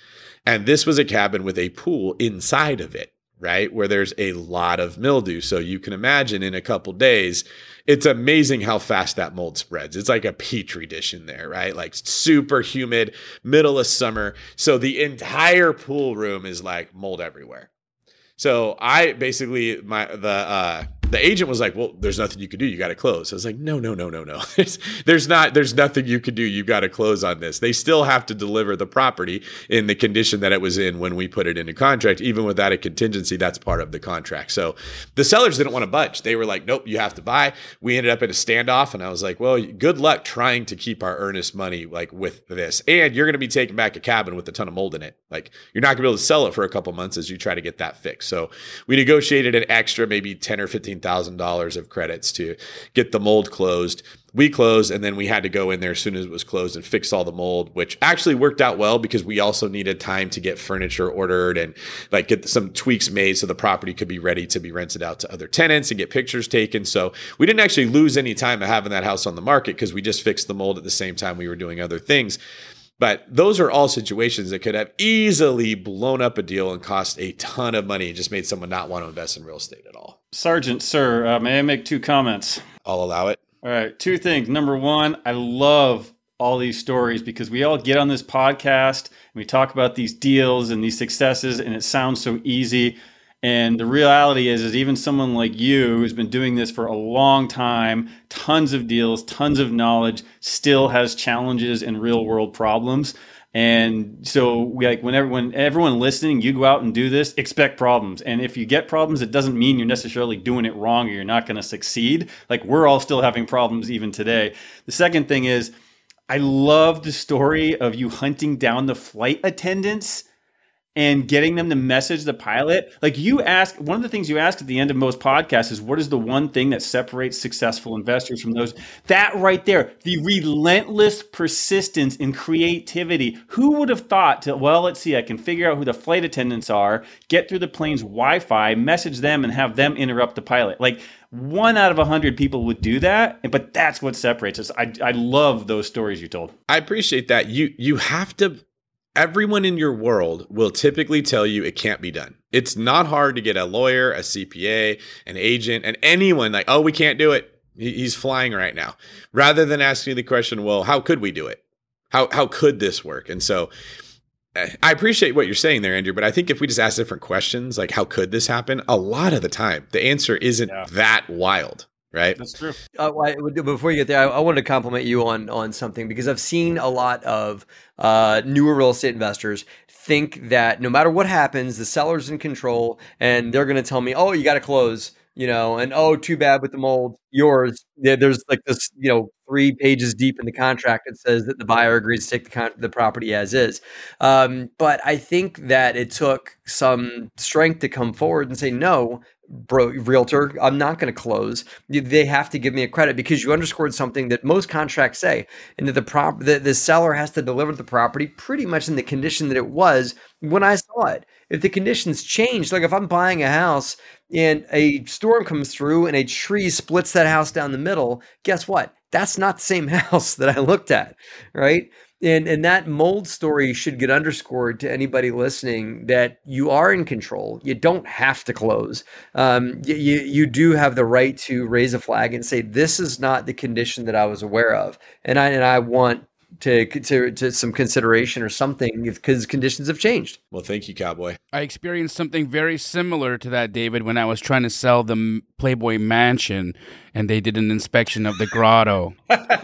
And this was a cabin with a pool inside of it, right? Where there's a lot of mildew. So you can imagine in a couple days, it's amazing how fast that mold spreads. It's like a petri dish in there, right? Like super humid, middle of summer. So the entire pool room is like mold everywhere. So I basically, my, the, uh, the agent was like, well, there's nothing you can do. You got to close. I was like, no, no, no, no, no. There's, there's not, there's nothing you can do. You got to close on this. They still have to deliver the property in the condition that it was in when we put it into contract. Even without a contingency, that's part of the contract. So the sellers didn't want to budge. They were like, nope, you have to buy. We ended up in a standoff. And I was like, well, good luck trying to keep our earnest money like with this. And you're going to be taking back a cabin with a ton of mold in it. Like you're not going to be able to sell it for a couple months as you try to get that fixed. So we negotiated an extra maybe ten or fifteen thousand dollars of credits to get the mold closed. We closed, and then we had to go in there as soon as it was closed and fix all the mold, which actually worked out well because we also needed time to get furniture ordered and like get some tweaks made so the property could be ready to be rented out to other tenants and get pictures taken. So we didn't actually lose any time of having that house on the market because we just fixed the mold at the same time we were doing other things. But those are all situations that could have easily blown up a deal and cost a ton of money and just made someone not want to invest in real estate at all. Sergeant, sir, uh, may I make two comments? I'll allow it. All right, two things. Number one, I love all these stories because we all get on this podcast and we talk about these deals and these successes, and it sounds so easy. And the reality is, is even someone like you who's been doing this for a long time, tons of deals, tons of knowledge, still has challenges and real world problems. And so we like whenever when everyone listening, you go out and do this, expect problems. And if you get problems, it doesn't mean you're necessarily doing it wrong or you're not going to succeed. Like we're all still having problems even today. The second thing is, I love the story of you hunting down the flight attendants and getting them to message the pilot. Like you ask, one of the things you ask at the end of most podcasts is, what is the one thing that separates successful investors from those? That right there, the relentless persistence and creativity. Who would have thought to, well, let's see, I can figure out who the flight attendants are, get through the plane's Wi-Fi, message them and have them interrupt the pilot. Like one out of a hundred people would do that, but that's what separates us. I, I love those stories you told. I appreciate that. You, you have to, everyone in your world will typically tell you it can't be done. It's not hard to get a lawyer, a C P A, an agent, and anyone like, oh, we can't do it. He's flying right now. Rather than asking the question, well, how could we do it? How how could this work? And so I appreciate what you're saying there, Andrew, but I think if we just ask different questions, like how could this happen? A lot of the time, the answer isn't yeah. that wild. Right. That's true. Uh, I, before you get there, I, I wanted to compliment you on on something, because I've seen a lot of uh, newer real estate investors think that no matter what happens, the seller's in control and they're going to tell me, oh, you got to close, you know, and oh, too bad with the mold, yours. Yeah, there's like this, you know, three pages deep in the contract that says that the buyer agrees to take the con- the property as is. Um, but I think that it took some strength to come forward and say, no, bro, realtor, I'm not going to close. They have to give me a credit, because you underscored something that most contracts say, and that the prop, the, the seller has to deliver the property pretty much in the condition that it was when I saw it. If the conditions change, like if I'm buying a house and a storm comes through and a tree splits that house down the middle, guess what? That's not the same house that I looked at, right? And and that mold story should get underscored to anybody listening, that you are in control. You don't have to close. Um, you, you, you do have the right to raise a flag and say, this is not the condition that I was aware of. And I and I want to to, to some consideration or something, because conditions have changed. Well, thank you, Cowboy. I experienced something very similar to that, David, when I was trying to sell the Playboy Mansion and they did an inspection of the grotto.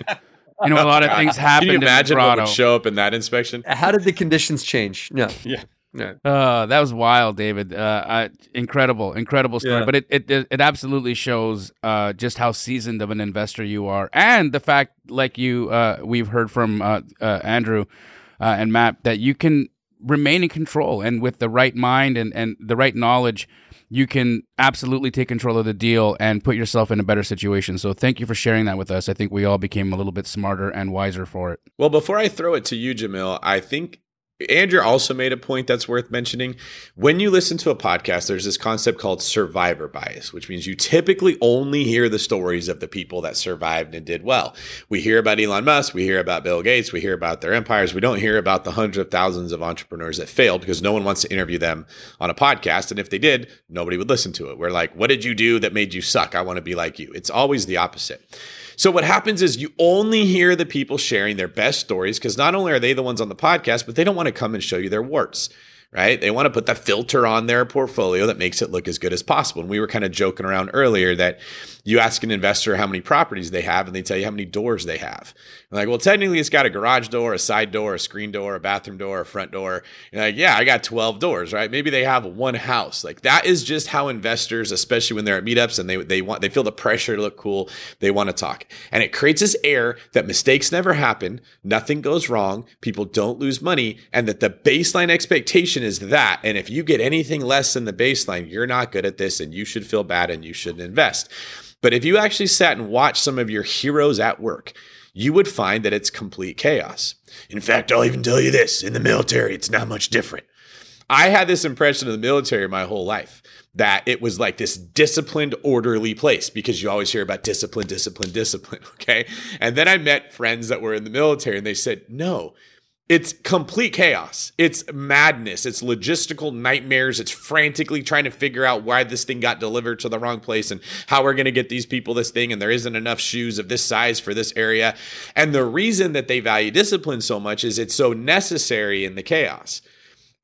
You know, a lot of things happen. Can you imagine in the what would show up in that inspection? How did the conditions change? No. Yeah. No. Uh, that was wild, David. Uh, I, incredible, incredible story. Yeah. But it, it it absolutely shows uh, just how seasoned of an investor you are, and the fact, like you, uh, we've heard from uh, uh, Andrew uh, and Matt, that you can remain in control, and with the right mind and, and the right knowledge, you can absolutely take control of the deal and put yourself in a better situation. So thank you for sharing that with us. I think we all became a little bit smarter and wiser for it. Well, before I throw it to you, Jamil, I think Andrew also made a point that's worth mentioning. When you listen to a podcast, there's this concept called survivor bias, which means you typically only hear the stories of the people that survived and did well. We hear about Elon Musk, we hear about Bill Gates, we hear about their empires. We don't hear about the hundreds of thousands of entrepreneurs that failed, because no one wants to interview them on a podcast. And if they did, nobody would listen to it. We're like, what did you do that made you suck? I want to be like you. It's always the opposite. So what happens is you only hear the people sharing their best stories, because not only are they the ones on the podcast, but they don't want to come and show you their warts, right? They want to put the filter on their portfolio that makes it look as good as possible. And we were kind of joking around earlier that you ask an investor how many properties they have, and they tell you how many doors they have. You're like, well, technically it's got a garage door, a side door, a screen door, a bathroom door, a front door. You're like, yeah, I got twelve doors, right? Maybe they have one house. Like that is just how investors, especially when they're at meetups and they they want they feel the pressure to look cool, they want to talk. And it creates this air that mistakes never happen, nothing goes wrong, people don't lose money, and that the baseline expectation is that. And if you get anything less than the baseline, you're not good at this and you should feel bad and you shouldn't invest. But if you actually sat and watched some of your heroes at work, you would find that it's complete chaos. In fact, I'll even tell you this, in the military, it's not much different. I had this impression of the military my whole life, that it was like this disciplined, orderly place, because you always hear about discipline, discipline, discipline, okay? And then I met friends that were in the military and they said, no, it's complete chaos. It's madness. It's logistical nightmares. It's frantically trying to figure out why this thing got delivered to the wrong place and how we're going to get these people this thing. And there isn't enough shoes of this size for this area. And the reason that they value discipline so much is it's so necessary in the chaos.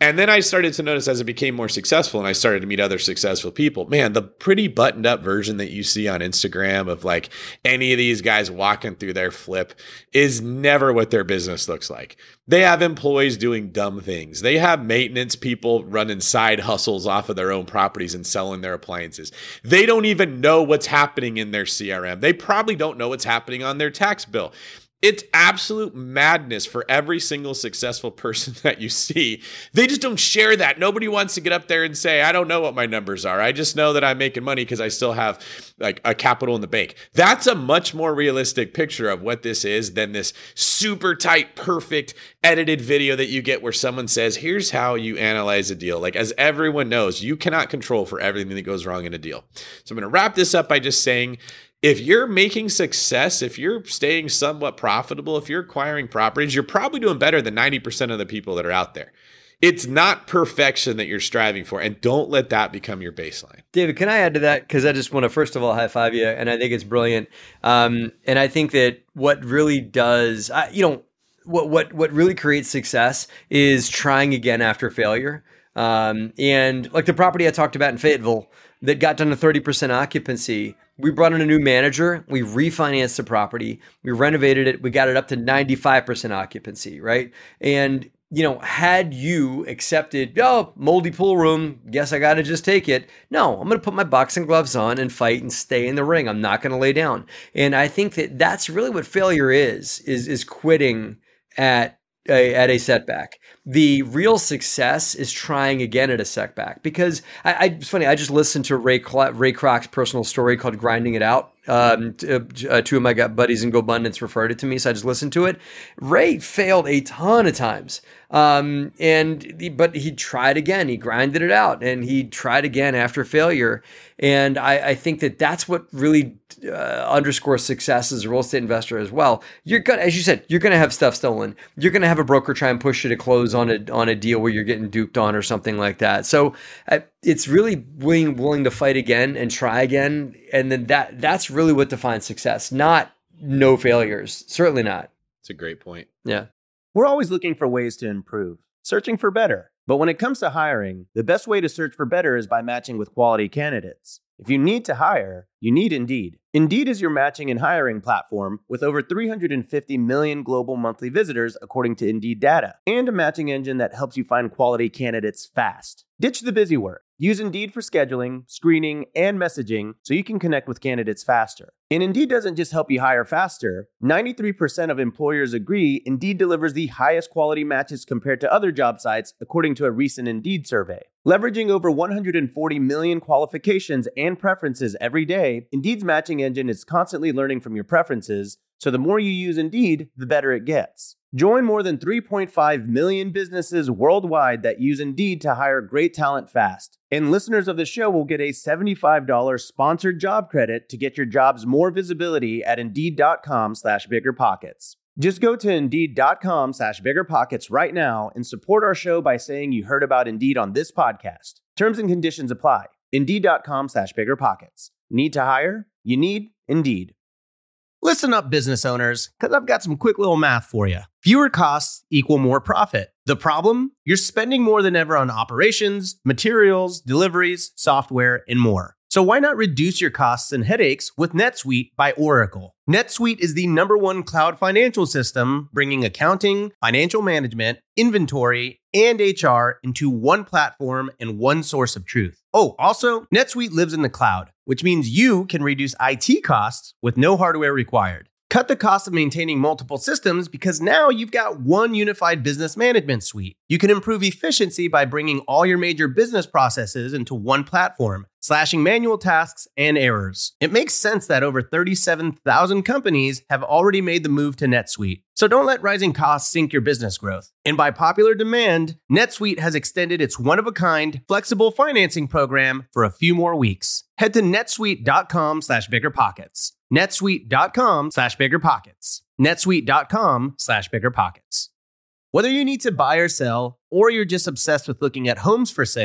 And then I started to notice as it became more successful and I started to meet other successful people, man, the pretty buttoned up version that you see on Instagram of like any of these guys walking through their flip is never what their business looks like. They have employees doing dumb things. They have maintenance people running side hustles off of their own properties and selling their appliances. They don't even know what's happening in their C R M. They probably don't know what's happening on their tax bill. It's absolute madness for every single successful person that you see. They just don't share that. Nobody wants to get up there and say, I don't know what my numbers are. I just know that I'm making money because I still have like a capital in the bank. That's a much more realistic picture of what this is than this super tight, perfect edited video that you get where someone says, here's how you analyze a deal. Like, as everyone knows, you cannot control for everything that goes wrong in a deal. So I'm going to wrap this up by just saying, if you're making success, if you're staying somewhat profitable, if you're acquiring properties, you're probably doing better than ninety percent of the people that are out there. It's not perfection that you're striving for, and don't let that become your baseline. David, can I add to that? Because I just want to, first of all, high five you, and I think it's brilliant. Um, and I think that what really does, I, you know, what what what really creates success is trying again after failure. Um, and like the property I talked about in Fayetteville that got done to thirty percent occupancy, we brought in a new manager, we refinanced the property, we renovated it, we got it up to ninety-five percent occupancy, right? And, you know, had you accepted, oh, moldy pool room, guess I got to just take it. No, I'm going to put my boxing gloves on and fight and stay in the ring. I'm not going to lay down. And I think that that's really what failure is, is, is quitting at A, at a setback. The real success is trying again at a setback. Because I, I it's funny, I just listened to Ray Ray Kroc's personal story called "Grinding It Out." Um, t- uh, two of my buddies in GoBundance referred it to me, so I just listened to it. Ray failed a ton of times, um, and he, but he tried again. He grinded it out, and he tried again after failure. And I, I think that that's what really uh, underscores success as a real estate investor as well. You're gonna, as you said, you're gonna have stuff stolen. You're gonna have a broker try and push you to close on a on a deal where you're getting duped on or something like that. So uh, it's really being willing to fight again and try again, and then that that's really what defines success, not no failures. Certainly not. It's a great point. Yeah. We're always looking for ways to improve, searching for better. But when it comes to hiring, the best way to search for better is by matching with quality candidates. If you need to hire, you need Indeed. Indeed is your matching and hiring platform with over three hundred fifty million global monthly visitors according to Indeed data, and a matching engine that helps you find quality candidates fast. Ditch the busy work. Use Indeed for scheduling, screening, and messaging so you can connect with candidates faster. And Indeed doesn't just help you hire faster. ninety-three percent of employers agree Indeed delivers the highest quality matches compared to other job sites, according to a recent Indeed survey. Leveraging over one hundred forty million qualifications and preferences every day, Indeed's matching engine is constantly learning from your preferences, so the more you use Indeed, the better it gets. Join more than three point five million businesses worldwide that use Indeed to hire great talent fast. And listeners of the show will get a seventy-five dollars sponsored job credit to get your jobs more visibility at Indeed.com slash BiggerPockets. Just go to Indeed.com slash BiggerPockets right now and support our show by saying you heard about Indeed on this podcast. Terms and conditions apply. Indeed.com slash BiggerPockets. Need to hire? You need Indeed. Listen up, business owners, because I've got some quick little math for you. Fewer costs equal more profit. The problem? You're spending more than ever on operations, materials, deliveries, software, and more. So why not reduce your costs and headaches with NetSuite by Oracle? NetSuite is the number one cloud financial system, bringing accounting, financial management, inventory, and H R into one platform and one source of truth. Oh, also, NetSuite lives in the cloud, which means you can reduce I T costs with no hardware required. Cut the cost of maintaining multiple systems because now you've got one unified business management suite. You can improve efficiency by bringing all your major business processes into one platform, slashing manual tasks and errors. It makes sense that over thirty-seven thousand companies have already made the move to NetSuite. So don't let rising costs sink your business growth. And by popular demand, NetSuite has extended its one-of-a-kind, flexible financing program for a few more weeks. Head to netsuite.com slash biggerpockets. netsuite.com slash biggerpockets. netsuite.com slash biggerpockets. Whether you need to buy or sell, or you're just obsessed with looking at homes for sale,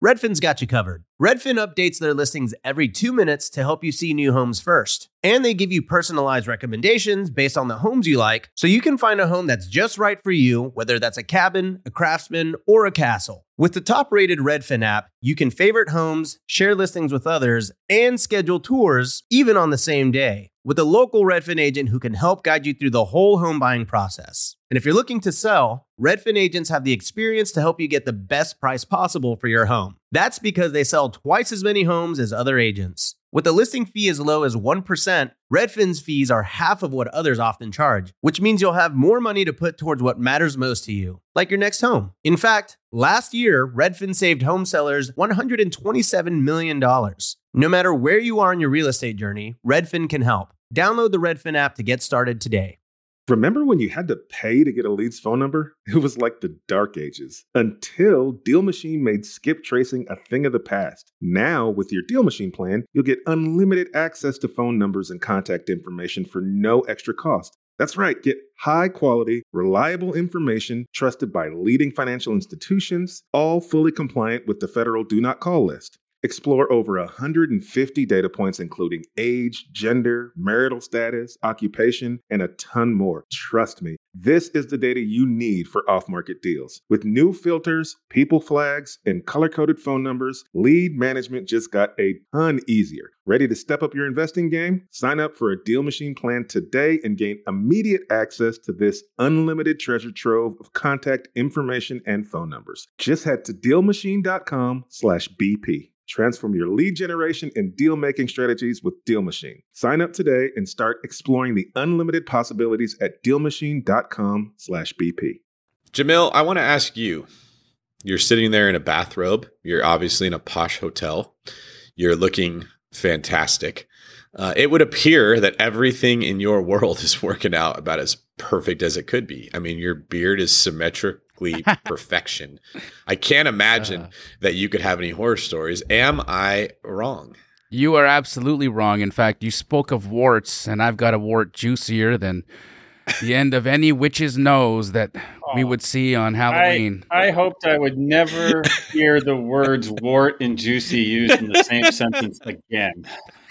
Redfin's got you covered. Redfin updates their listings every two minutes to help you see new homes first. And they give you personalized recommendations based on the homes you like, so you can find a home that's just right for you, whether that's a cabin, a craftsman, or a castle. With the top-rated Redfin app, you can favorite homes, share listings with others, and schedule tours even on the same day, with a local Redfin agent who can help guide you through the whole home buying process. And if you're looking to sell, Redfin agents have the experience to help you get the best price possible for your home. That's because they sell twice as many homes as other agents. With a listing fee as low as one percent, Redfin's fees are half of what others often charge, which means you'll have more money to put towards what matters most to you, like your next home. In fact, last year, Redfin saved home sellers one hundred twenty-seven million dollars. No matter where you are in your real estate journey, Redfin can help. Download the Redfin app to get started today. Remember when you had to pay to get a lead's phone number? It was like the dark ages, until Deal Machine made skip tracing a thing of the past. Now, with your Deal Machine plan, you'll get unlimited access to phone numbers and contact information for no extra cost. That's right, get high-quality, reliable information trusted by leading financial institutions, all fully compliant with the federal Do Not Call list. Explore over one hundred fifty data points, including age, gender, marital status, occupation, and a ton more. Trust me, this is the data you need for off-market deals. With new filters, people flags, and color-coded phone numbers, lead management just got a ton easier. Ready to step up your investing game? Sign up for a Deal Machine plan today and gain immediate access to this unlimited treasure trove of contact information and phone numbers. Just head to DealMachine.com slash BP. Transform your lead generation and deal-making strategies with Deal Machine. Sign up today and start exploring the unlimited possibilities at DealMachine.com slash BP. Jamil, I want to ask you, you're sitting there in a bathrobe. You're obviously in a posh hotel. You're looking fantastic. Uh, it would appear that everything in your world is working out about as perfect as it could be. I mean, your beard is symmetrically perfection. I can't imagine uh, that you could have any horror stories. Am I wrong? You are absolutely wrong. In fact, you spoke of warts, and I've got a wart juicier than the end of any witch's nose that oh, we would see on Halloween. I, I hoped I would never hear the words wart and juicy used in the same sentence again.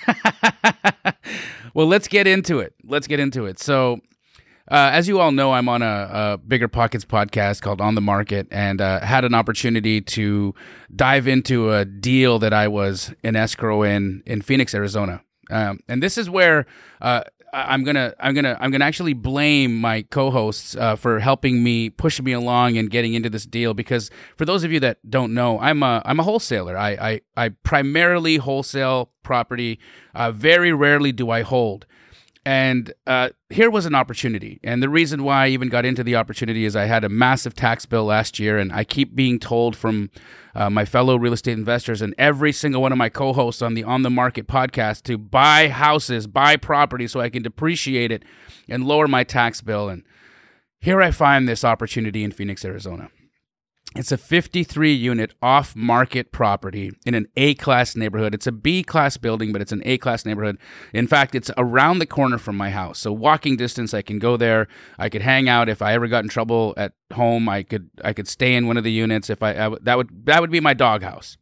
Well, let's get into it. Let's get into it. So, uh, as you all know, I'm on a, a Bigger Pockets podcast called On the Market, and uh, had an opportunity to dive into a deal that I was in escrow in in Phoenix, Arizona. Um, and this is where uh, I'm gonna I'm gonna I'm gonna actually blame my co-hosts uh, for helping me, pushing me along, and getting into this deal. Because for those of you that don't know, I'm a I'm a wholesaler. I I, I primarily wholesale property. Uh, very rarely do I hold. And uh, here was an opportunity. And the reason why I even got into the opportunity is I had a massive tax bill last year, and I keep being told from uh, my fellow real estate investors and every single one of my co-hosts on the On the Market podcast to buy houses, buy property so I can depreciate it and lower my tax bill. And here I find this opportunity in Phoenix, Arizona. It's a fifty-three unit off-market property in an A-class neighborhood. It's a B-class building, but it's an A-class neighborhood. In fact, it's around the corner from my house. So walking distance, I can go there. I could hang out. If I ever got in trouble at home, I could I could stay in one of the units. If I, I w- that would that would be my doghouse.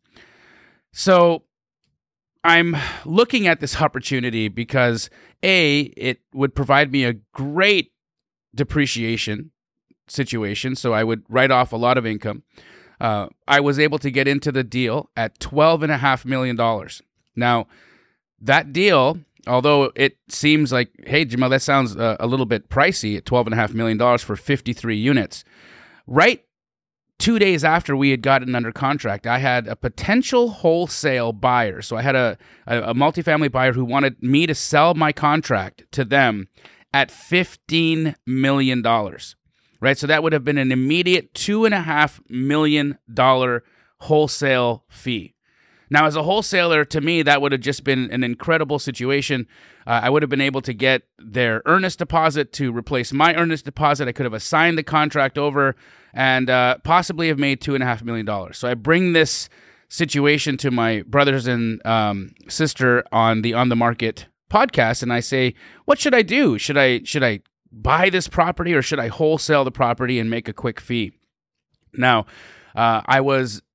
So I'm looking at this opportunity because A, it would provide me a great depreciation situation, so I would write off a lot of income. Uh, I was able to get into the deal at twelve point five million dollars. Now, that deal, although it seems like, hey, Jamal, that sounds uh, a little bit pricey at twelve point five million dollars for fifty-three units. Right two days after we had gotten under contract, I had a potential wholesale buyer. So I had a, a, a multifamily buyer who wanted me to sell my contract to them at fifteen million dollars. Right, so that would have been an immediate two and a half million dollar wholesale fee. Now, as a wholesaler, to me, that would have just been an incredible situation. Uh, I would have been able to get their earnest deposit to replace my earnest deposit. I could have assigned the contract over and uh, possibly have made two and a half million dollars. So I bring this situation to my brothers and um, sister on the On the Market podcast, and I say, "What should I do? Should I should I?" buy this property or should I wholesale the property and make a quick fee?" Now, uh, I was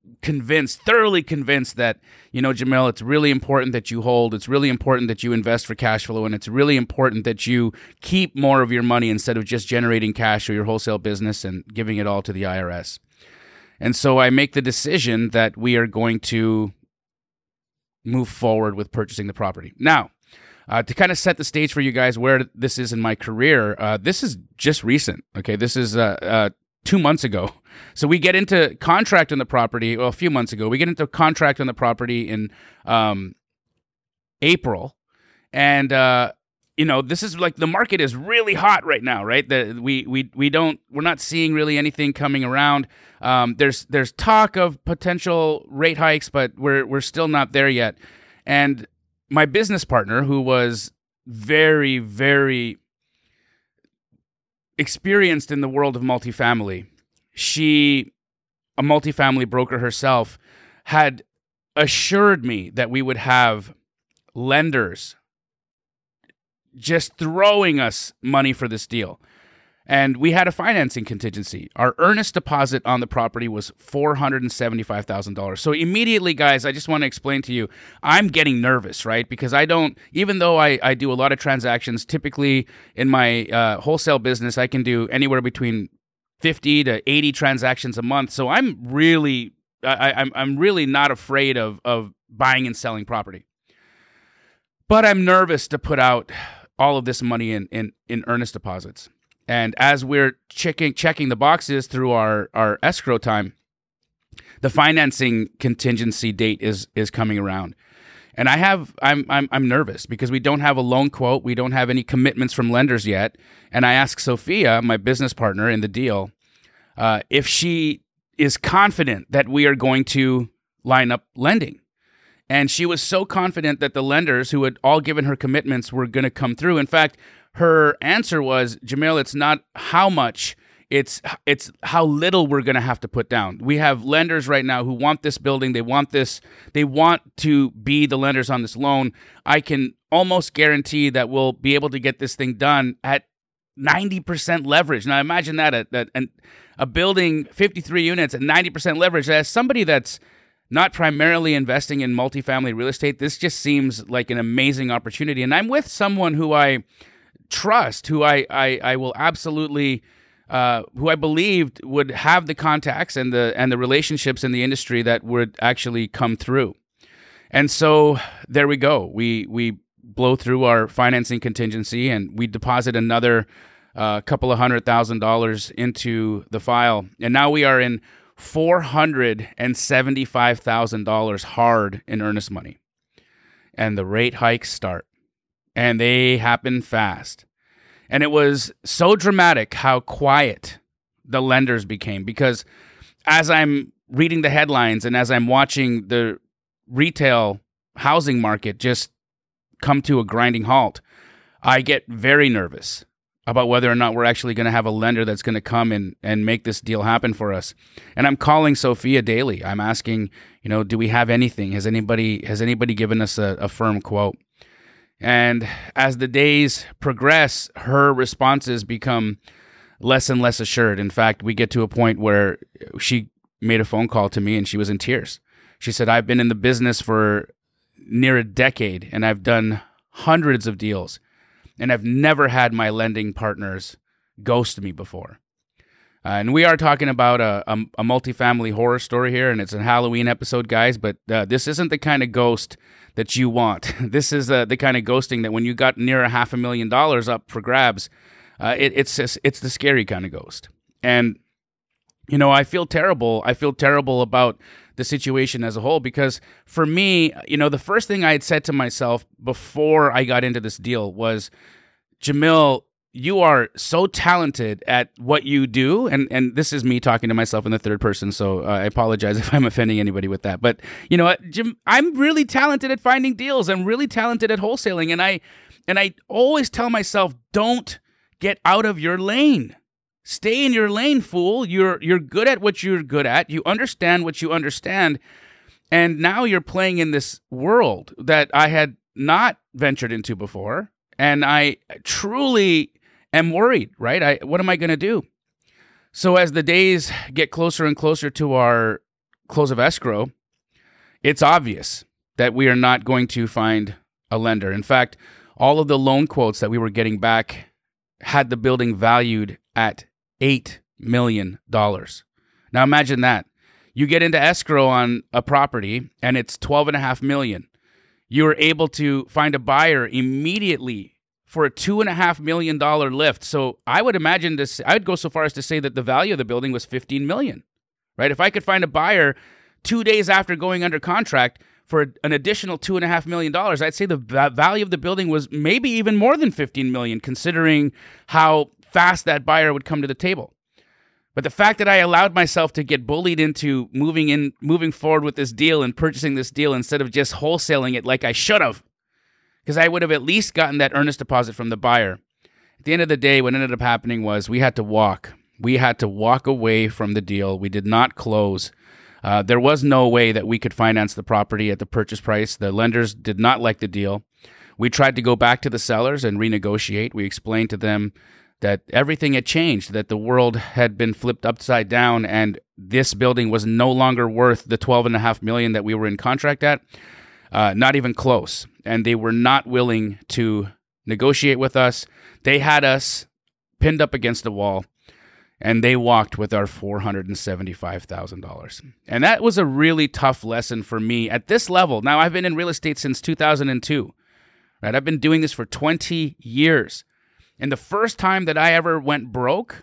convinced, thoroughly convinced that, you know, Jamil, it's really important that you hold. It's really important that you invest for cash flow. And it's really important that you keep more of your money instead of just generating cash or your wholesale business and giving it all to the I R S. And so I make the decision that we are going to move forward with purchasing the property. Now, uh, to kind of set the stage for you guys where this is in my career, uh, this is just recent. Okay, this is uh, uh, two months ago. So we get into contract on the property, well, a few months ago. We get into contract on the property in um, April. And, uh, you know, this is like the market is really hot right now, right? The, we we we don't, we're not seeing really anything coming around. Um, there's there's talk of potential rate hikes, but we're we're still not there yet. And my business partner, who was very, very experienced in the world of multifamily, she, a multifamily broker herself, had assured me that we would have lenders just throwing us money for this deal. And we had a financing contingency. Our earnest deposit on the property was four hundred seventy-five thousand dollars. So immediately, guys, I just want to explain to you, I'm getting nervous, right? Because I don't, even though I, I do a lot of transactions, typically in my uh, wholesale business, I can do anywhere between fifty to eighty transactions a month. So I'm really, I, I'm I'm really not afraid of of buying and selling property. But I'm nervous to put out all of this money in in, in earnest deposits. And as we're checking checking the boxes through our, our escrow time, the financing contingency date is is coming around. And I have I'm I'm I'm nervous because we don't have a loan quote, we don't have any commitments from lenders yet. And I asked Sophia, my business partner in the deal, uh, if she is confident that we are going to line up lending. And she was so confident that the lenders who had all given her commitments were going to come through. In fact, her answer was, Jamil, it's not how much, it's it's how little we're going to have to put down. We have lenders right now who want this building. They want this. They want to be the lenders on this loan. I can almost guarantee that we'll be able to get this thing done at ninety percent leverage. Now, imagine that, a, a, a building, fifty-three units at ninety percent leverage. As somebody that's not primarily investing in multifamily real estate, this just seems like an amazing opportunity. And I'm with someone who I trust, who I, I, I will absolutely, uh, who I believed would have the contacts and the and the relationships in the industry that would actually come through. And so there we go. We we blow through our financing contingency and we deposit another uh, couple of hundred thousand dollars into the file. And now we are in four hundred seventy-five thousand dollars hard in earnest money. And the rate hikes start. And they happen fast. And it was so dramatic how quiet the lenders became, because as I'm reading the headlines and as I'm watching the retail housing market just come to a grinding halt, I get very nervous about whether or not we're actually going to have a lender that's going to come and, and make this deal happen for us. And I'm calling Sophia daily. I'm asking, you know, do we have anything? Has anybody has anybody given us a, a firm quote? And as the days progress, her responses become less and less assured. In fact, we get to a point where she made a phone call to me and she was in tears. She said, I've been in the business for near a decade and I've done hundreds of deals and I've never had my lending partners ghost me before. Uh, and we are talking about a, a, a multifamily horror story here, and it's a Halloween episode, guys, but uh, this isn't the kind of ghost that you want. This is uh, the kind of ghosting that when you got near a half a million dollars up for grabs, uh, it, it's just, it's the scary kind of ghost. And, you know, I feel terrible. I feel terrible about the situation as a whole because for me, you know, the first thing I had said to myself before I got into this deal was, Jamil, you are so talented at what you do, and, and this is me talking to myself in the third person, so uh, I apologize if I'm offending anybody with that. But you know what, Jim, I'm really talented at finding deals. I'm really talented at wholesaling, and I and I always tell myself, don't get out of your lane. Stay in your lane, fool. You're you're good at what you're good at. You understand what you understand, and now you're playing in this world that I had not ventured into before, and I truly am worried, right? I, what am I going to do? So as the days get closer and closer to our close of escrow, it's obvious that we are not going to find a lender. In fact, all of the loan quotes that we were getting back had the building valued at eight million dollars. Now imagine that. You get into escrow on a property and it's twelve and a half million dollars. You are able to find a buyer immediately for a two and a half million dollar lift. So I would imagine this, I would go so far as to say that the value of the building was fifteen million dollars, right? If I could find a buyer two days after going under contract for an additional two and a half million dollars, I'd say the value of the building was maybe even more than fifteen million, considering how fast that buyer would come to the table. But the fact that I allowed myself to get bullied into moving in, moving forward with this deal and purchasing this deal instead of just wholesaling it like I should have, because I would have at least gotten that earnest deposit from the buyer. At the end of the day, what ended up happening was we had to walk. We had to walk away from the deal. We did not close. Uh, there was no way that we could finance the property at the purchase price. The lenders did not like the deal. We tried to go back to the sellers and renegotiate. We explained to them that everything had changed, that the world had been flipped upside down, and this building was no longer worth the twelve and a half million that we were in contract at, uh, not even close. And they were not willing to negotiate with us. They had us pinned up against the wall, and they walked with our four hundred seventy-five thousand dollars. And that was a really tough lesson for me at this level. Now, I've been in real estate since two thousand two, right? I've been doing this for twenty years. And the first time that I ever went broke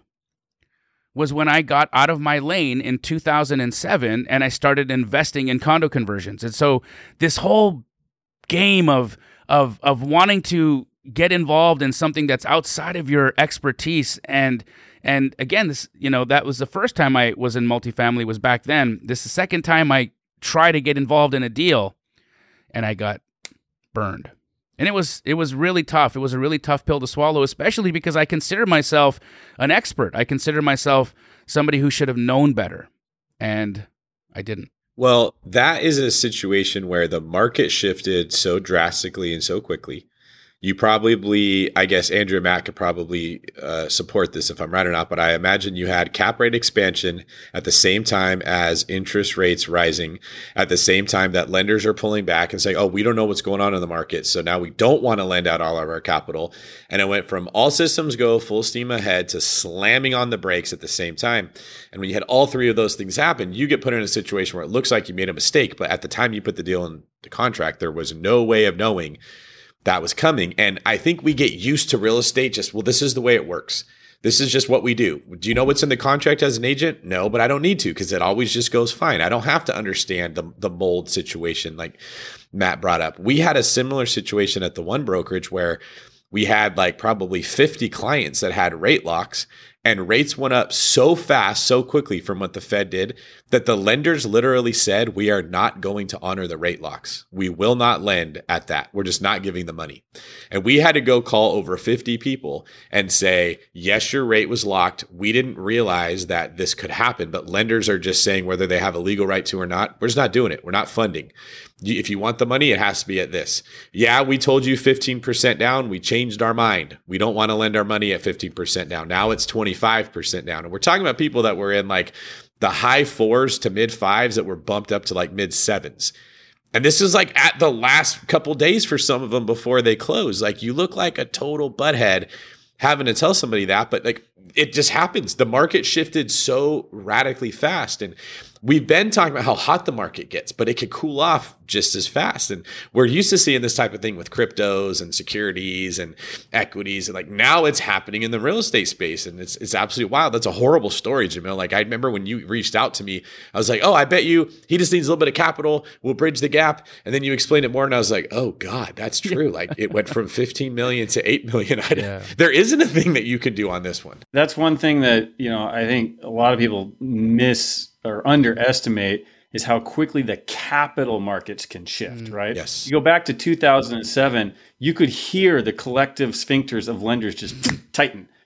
was when I got out of my lane in two thousand seven and I started investing in condo conversions. And so this whole game of of of wanting to get involved in something that's outside of your expertise, and and again, this, you know, that was the first time I was in multifamily, was back then. This is the second time I tried to get involved in a deal and I got burned. And it was it was really tough. It was a really tough pill to swallow, especially because I consider myself an expert. I consider myself somebody who should have known better, and I didn't. Well, that is a situation where the market shifted so drastically and so quickly. You probably, I guess Andrew and Matt could probably uh, support this if I'm right or not, but I imagine you had cap rate expansion at the same time as interest rates rising, at the same time that lenders are pulling back and saying, oh, we don't know what's going on in the market, so now we don't want to lend out all of our capital. And it went from all systems go, full steam ahead, to slamming on the brakes at the same time. And when you had all three of those things happen, you get put in a situation where it looks like you made a mistake, but at the time you put the deal in the contract, there was no way of knowing that was coming. And I think we get used to real estate just, well, this is the way it works. This is just what we do. Do you know what's in the contract as an agent? No, but I don't need to, because it always just goes fine. I don't have to understand the, the mold situation like Matt brought up. We had a similar situation at the one brokerage where we had like probably fifty clients that had rate locks, and rates went up so fast, so quickly from what the Fed did, that the lenders literally said, we are not going to honor the rate locks. We will not lend at that. We're just not giving the money. And we had to go call over fifty people and say, yes, your rate was locked. We didn't realize that this could happen, but lenders are just saying whether they have a legal right to or not, we're just not doing it. We're not funding. If you want the money, it has to be at this. Yeah, we told you fifteen percent down. We changed our mind. We don't want to lend our money at fifteen percent down. Now it's twenty-five percent down. And we're talking about people that were in like the high fours to mid fives that were bumped up to like mid sevens. And this is like at the last couple days for some of them before they close. Like, you look like a total butthead having to tell somebody that, but like, it just happens. The market shifted so radically fast. And we've been talking about how hot the market gets, but it could cool off just as fast. And we're used to seeing this type of thing with cryptos and securities and equities. And like, now it's happening in the real estate space. And it's it's absolutely wild. That's a horrible story, Jamil. Like, I remember when you reached out to me, I was like, oh, I bet you he just needs a little bit of capital. We'll bridge the gap. And then you explained it more. And I was like, oh God, that's true. Like, it went from fifteen million to eight million. I, yeah. There isn't a thing that you can do on this one. That's one thing that, you know, I think a lot of people miss or underestimate is how quickly the capital markets can shift, mm, right? Yes. You go back to two thousand seven, you could hear the collective sphincters of lenders just tighten.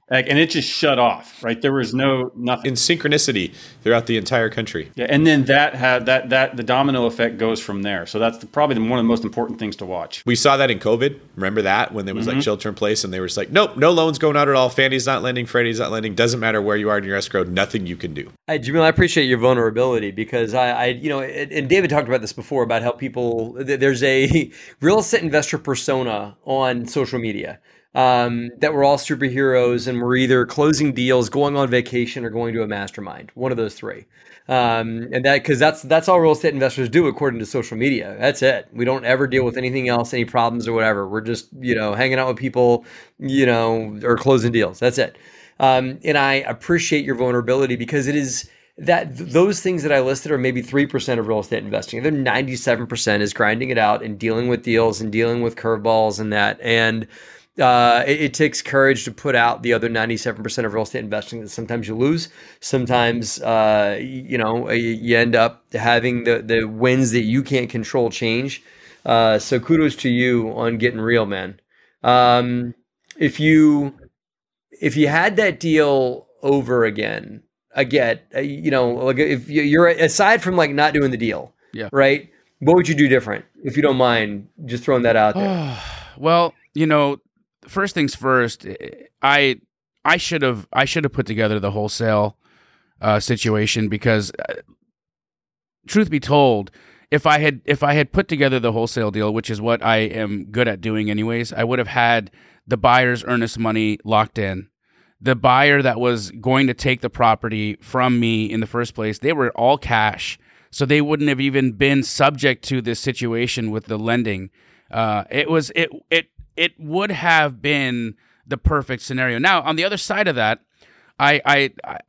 Like, and it just shut off, right? There was no nothing in synchronicity throughout the entire country. Yeah, and then that had that that the domino effect goes from there. So that's the, probably the, one of the most important things to watch. We saw that in COVID. Remember that when there was mm-hmm. like shelter in place, and they were just like, nope, no loans going out at all. Fannie's not lending, Freddie's not lending. Doesn't matter where you are in your escrow, nothing you can do. Hey, Jamil, I appreciate your vulnerability because I, I, you know, and David talked about this before about how people there's a real estate investor persona on social media. Um, that we're all superheroes and we're either closing deals, going on vacation, or going to a mastermind. One of those three. Um, and that because that's that's all real estate investors do according to social media. That's it. We don't ever deal with anything else, any problems or whatever. We're just, you know, hanging out with people, you know, or closing deals. That's it. Um, and I appreciate your vulnerability because it is that those things that I listed are maybe three percent of real estate investing. The ninety-seven percent is grinding it out and dealing with deals and dealing with curveballs and that. And Uh, it, it takes courage to put out the other ninety-seven percent of real estate investing that sometimes you lose. Sometimes, uh, you know, you, you end up having the, the wins that you can't control change. Uh, so kudos to you on getting real, man. Um, if you, if you had that deal over again, again, uh, you know, like if you're aside from like not doing the deal, yeah, right? What would you do different if you don't mind just throwing that out there? Well, you know, first things first, I I should have I should have put together the wholesale uh, situation because, uh, truth be told, if I had if I had put together the wholesale deal, which is what I am good at doing anyways, I would have had the buyer's earnest money locked in. The buyer that was going to take the property from me in the first place, they were all cash, so they wouldn't have even been subject to this situation with the lending. Uh, it was it it. It would have been the perfect scenario. Now, on the other side of that, I, I I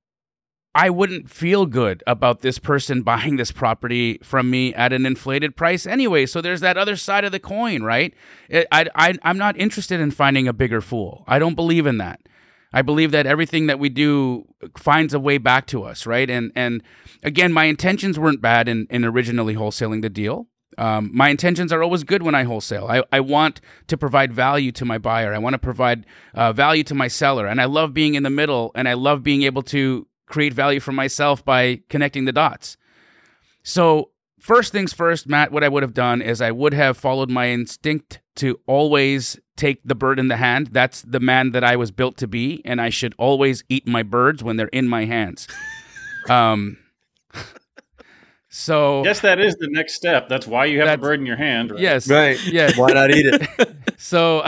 I wouldn't feel good about this person buying this property from me at an inflated price anyway. So there's that other side of the coin, right? It, I, I, I'm not interested in finding a bigger fool. I don't believe in that. I believe that everything that we do finds a way back to us, right? And and again, my intentions weren't bad in, in originally wholesaling the deal. Um, my intentions are always good when I wholesale. I, I want to provide value to my buyer. I want to provide uh, value to my seller. And I love being in the middle, and I love being able to create value for myself by connecting the dots. So first things first, Matt, what I would have done is I would have followed my instinct to always take the bird in the hand. That's the man that I was built to be, and I should always eat my birds when they're in my hands. Um So yes, that is the next step. That's why you have a bird in your hand. Right? Yes, right. Yes. Why not eat it? So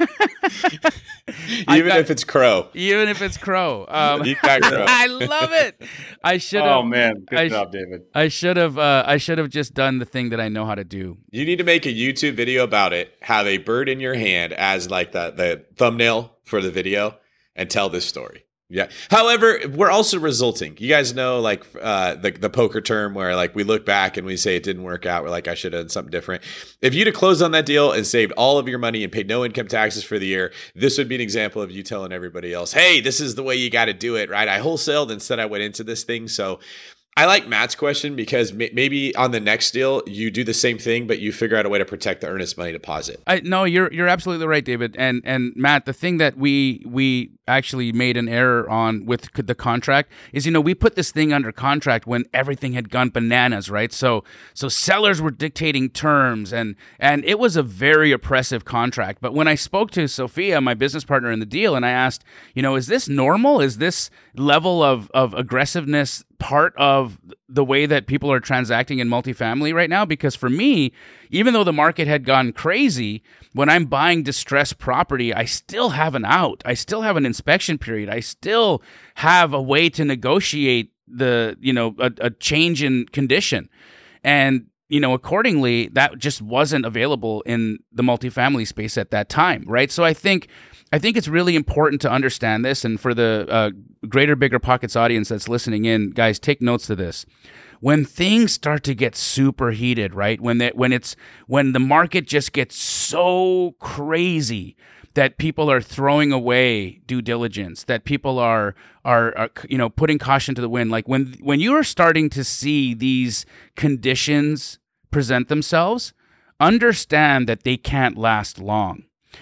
even got, if it's crow, even if it's crow, um, eat that crow. I love it. I should have. Oh man, good I, job, David. I should have. Uh, I should have just done the thing that I know how to do. You need to make a YouTube video about it. Have a bird in your hand as like the the thumbnail for the video, and tell this story. Yeah. However, we're also resulting. You guys know, like uh, the the poker term where like we look back and we say it didn't work out. We're like, I should have done something different. If you'd have closed on that deal and saved all of your money and paid no income taxes for the year, this would be an example of you telling everybody else, "Hey, this is the way you got to do it." Right? I wholesaled instead. I went into this thing. So I like Matt's question because may- maybe on the next deal you do the same thing, but you figure out a way to protect the earnest money deposit. I no, you're you're absolutely right, David. And and Matt, the thing that we we actually made an error on with the contract is, you know, we put this thing under contract when everything had gone bananas, right? So so sellers were dictating terms, and and it was a very oppressive contract. But when I spoke to Sophia, my business partner in the deal, and I asked, you know, is this normal? Is this level of of aggressiveness part of the way that people are transacting in multifamily right now? Because for me, even though the market had gone crazy, when I'm buying distressed property, I still have an out. I still have an inspection period. I still have a way to negotiate the, you know, a, a change in condition. And, you know, accordingly, that just wasn't available in the multifamily space at that time, right? So I think I think it's really important to understand this, and for the uh, Greater Bigger Pockets audience that's listening in, guys, take notes to this. When things start to get super heated, right? When they, when it's when the market just gets so crazy that people are throwing away due diligence, that people are are, are you know putting caution to the wind, like when when you are starting to see these conditions present themselves, understand that they can't last long.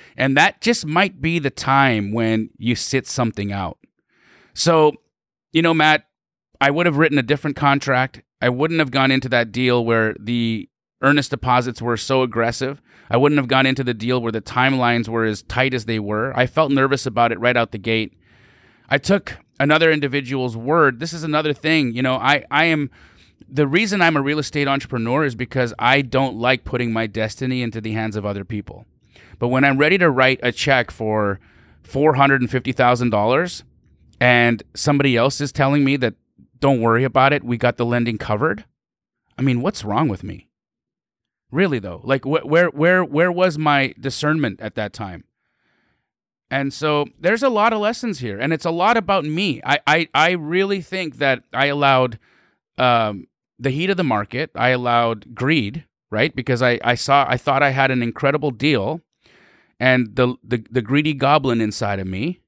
And that just might be the time when you sit something out. So, you know, Matt, I would have written a different contract. I wouldn't have gone into that deal where the earnest deposits were so aggressive. I wouldn't have gone into the deal where the timelines were as tight as they were. I felt nervous about it right out the gate. I took another individual's word. This is another thing. You know, I, I am... The reason I'm a real estate entrepreneur is because I don't like putting my destiny into the hands of other people. But when I'm ready to write a check for four hundred fifty thousand dollars and somebody else is telling me that, don't worry about it, we got the lending covered, I mean, what's wrong with me? Really, though, like wh- where where where was my discernment at that time? And so there's a lot of lessons here, and it's a lot about me. I I, I really think that I allowed um, the heat of the market. I allowed greed, right? Because I, I saw I thought I had an incredible deal, and the, the the greedy goblin inside of me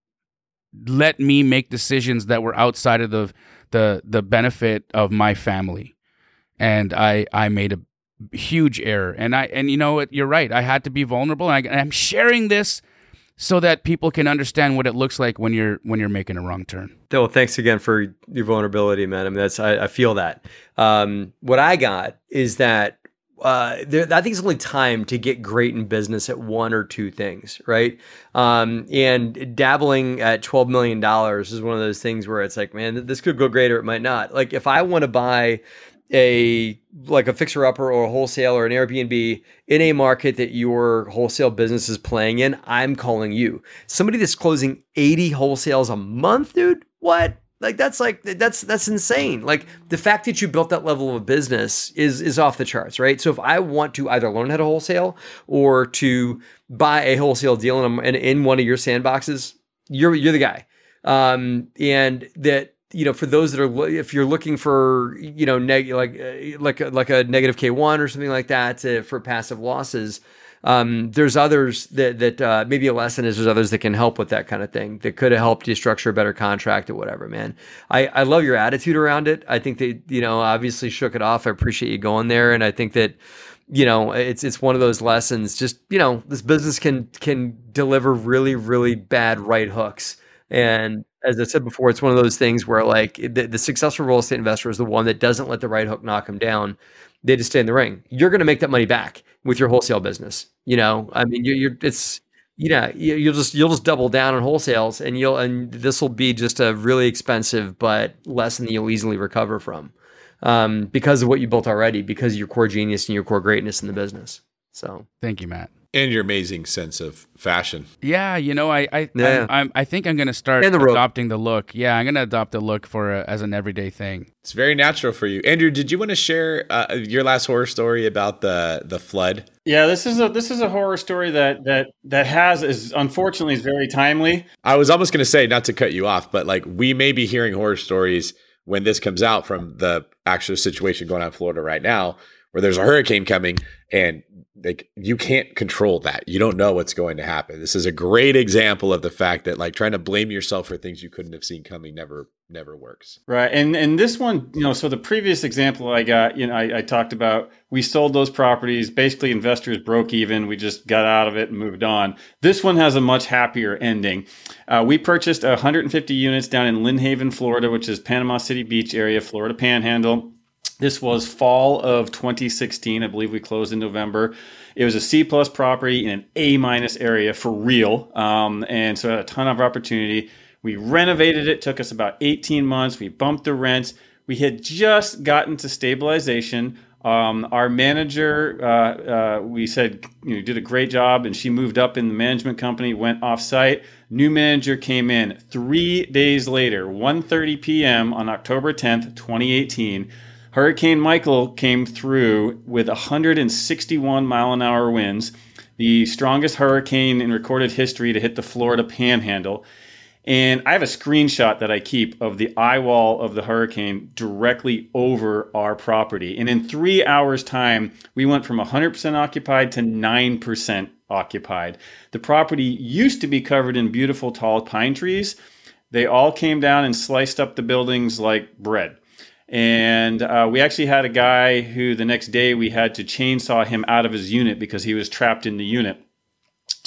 let me make decisions that were outside of the the the benefit of my family, and I I made a huge error. And I and you know what, you're right. I had to be vulnerable, and, I, and I'm sharing this so that people can understand what it looks like when you're when you're making a wrong turn. Well, thanks again for your vulnerability, man. I mean, that's I, I feel that. Um, what I got is that uh, there, I think it's only time to get great in business at one or two things, right? Um, and dabbling at twelve million dollars is one of those things where it's like, man, this could go great or it might not. Like if I want to buy a like a fixer upper or a wholesale or an Airbnb in a market that your wholesale business is playing in, I'm calling you. Somebody that's closing eighty wholesales a month, dude. What? Like that's like that's that's insane. Like the fact that you built that level of a business is is off the charts, right? So if I want to either learn how to wholesale or to buy a wholesale deal in, a, in, in one of your sandboxes, you're you're the guy. Um, and that. You know, for those that are, if you're looking for, you know, neg- like uh, like a, like a negative K one or something like that uh, for passive losses, um, there's others that that uh, maybe a lesson is there's others that can help with that kind of thing that could have helped you structure a better contract or whatever. Man, I I love your attitude around it. I think that you know obviously shook it off. I appreciate you going there, and I think that. You know, it's it's one of those lessons. Just you know, this business can can deliver really really bad right hooks. And as I said before, it's one of those things where like the, the successful real estate investor is the one that doesn't let the right hook knock them down. They just stay in the ring. You're going to make that money back with your wholesale business. You know, I mean, you're, you're it's, you know, you'll just, you'll just double down on wholesales and you'll, and this will be just a really expensive, but lesson that you'll easily recover from um, because of what you built already, because of your core genius and your core greatness in the business. So thank you, Matt. And your amazing sense of fashion. Yeah, you know, I I yeah. I'm, I'm, I think I'm going to start the adopting the look. Yeah, I'm going to adopt the look for a, as an everyday thing. It's very natural for you. Andrew, did you want to share uh, your last horror story about the the flood? Yeah, this is a this is a horror story that that that has is unfortunately is very timely. I was almost going to say, not to cut you off, but like we may be hearing horror stories when this comes out from the actual situation going on in Florida right now, where there's a hurricane coming and like you can't control that. You don't know what's going to happen. This is a great example of the fact that like trying to blame yourself for things you couldn't have seen coming never never works. Right. And and this one, you know, so the previous example I got, you know, I, I talked about, we sold those properties, basically investors broke even. We just got out of it and moved on. This one has a much happier ending. Uh, we purchased one hundred fifty units down in Lynn Haven, Florida, which is Panama City Beach area, Florida Panhandle. This was fall of twenty sixteen. I believe we closed in November. It was a C plus property in an A minus area for real. Um, and so it had a ton of opportunity. We renovated it. Took us about eighteen months. We bumped the rents. We had just gotten to stabilization. Um, our manager, uh, uh, we said, you know, did a great job, and she moved up in the management company, went off site. New manager came in three days later, one thirty p.m. on October tenth, twenty eighteen. Hurricane Michael came through with one hundred sixty-one mile an hour winds, the strongest hurricane in recorded history to hit the Florida Panhandle. And I have a screenshot that I keep of the eye wall of the hurricane directly over our property. And in three hours' time, we went from one hundred percent occupied to nine percent occupied. The property used to be covered in beautiful tall pine trees. They all came down and sliced up the buildings like bread. And uh, we actually had a guy who the next day we had to chainsaw him out of his unit because he was trapped in the unit.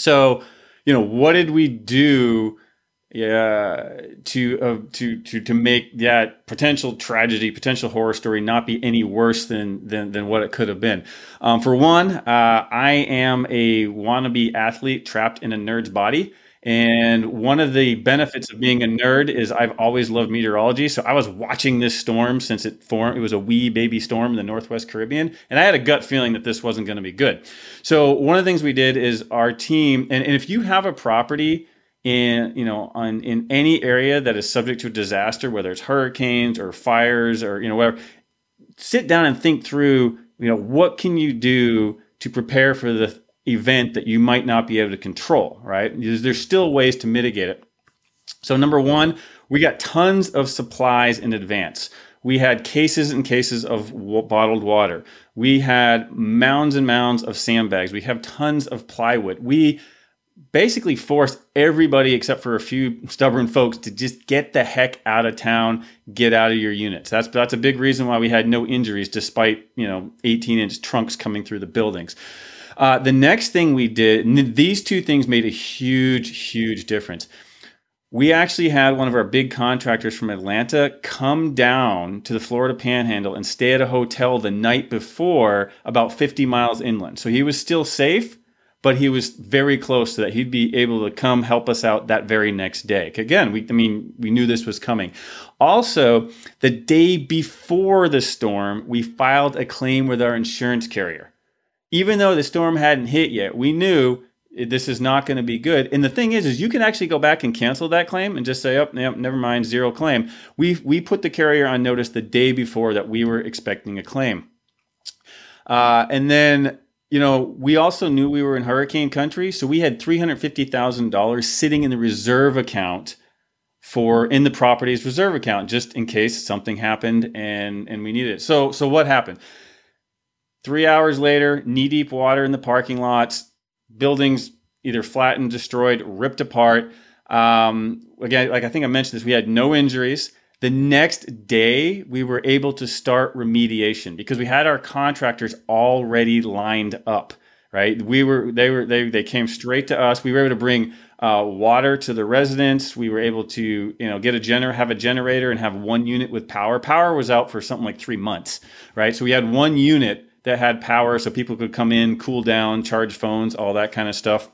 So, you know, what did we do yeah, to uh, to to to make that potential tragedy, potential horror story not be any worse than than, than what it could have been? Um, for one, uh, I am a wannabe athlete trapped in a nerd's body. And one of the benefits of being a nerd is I've always loved meteorology. So I was watching this storm since it formed. It was a wee baby storm in the Northwest Caribbean. And I had a gut feeling that this wasn't going to be good. So one of the things we did is our team, and, and if you have a property in, you know, on in any area that is subject to a disaster, whether it's hurricanes or fires or, you know, whatever, sit down and think through, you know, what can you do to prepare for the event that you might not be able to control, right? There's still ways to mitigate it. So number one, we got tons of supplies in advance. We had cases and cases of w- bottled water. We had mounds and mounds of sandbags. We have tons of plywood. We basically forced everybody except for a few stubborn folks to just get the heck out of town, get out of your units. That's that's a big reason why we had no injuries despite, you know, eighteen inch trunks coming through the buildings. Uh, the next thing we did, and these two things made a huge, huge difference. We actually had one of our big contractors from Atlanta come down to the Florida Panhandle and stay at a hotel the night before about fifty miles inland. So he was still safe, but he was very close to that. He'd be able to come help us out that very next day. Again, we, I mean, we knew this was coming. Also, the day before the storm, we filed a claim with our insurance carrier. Even though the storm hadn't hit yet, we knew this is not going to be good. And the thing is, is you can actually go back and cancel that claim and just say, oh, no, never mind, zero claim. We we put the carrier on notice the day before that we were expecting a claim. Uh, and then, you know, we also knew we were in hurricane country. So we had three hundred fifty thousand dollars sitting in the reserve account for in the property's reserve account, just in case something happened and, and we needed it. So, so what happened? Three hours later, knee-deep water in the parking lots, buildings either flattened, destroyed, ripped apart. Um, again, like I think I mentioned this, we had no injuries. The next day, we were able to start remediation because we had our contractors already lined up, right? We were, they were, they they came straight to us. We were able to bring uh, water to the residents. We were able to, you know, get a gener, have a generator, and have one unit with power. Power was out for something like three months, right? So we had one unit that had power so people could come in, cool down, charge phones, all that kind of stuff.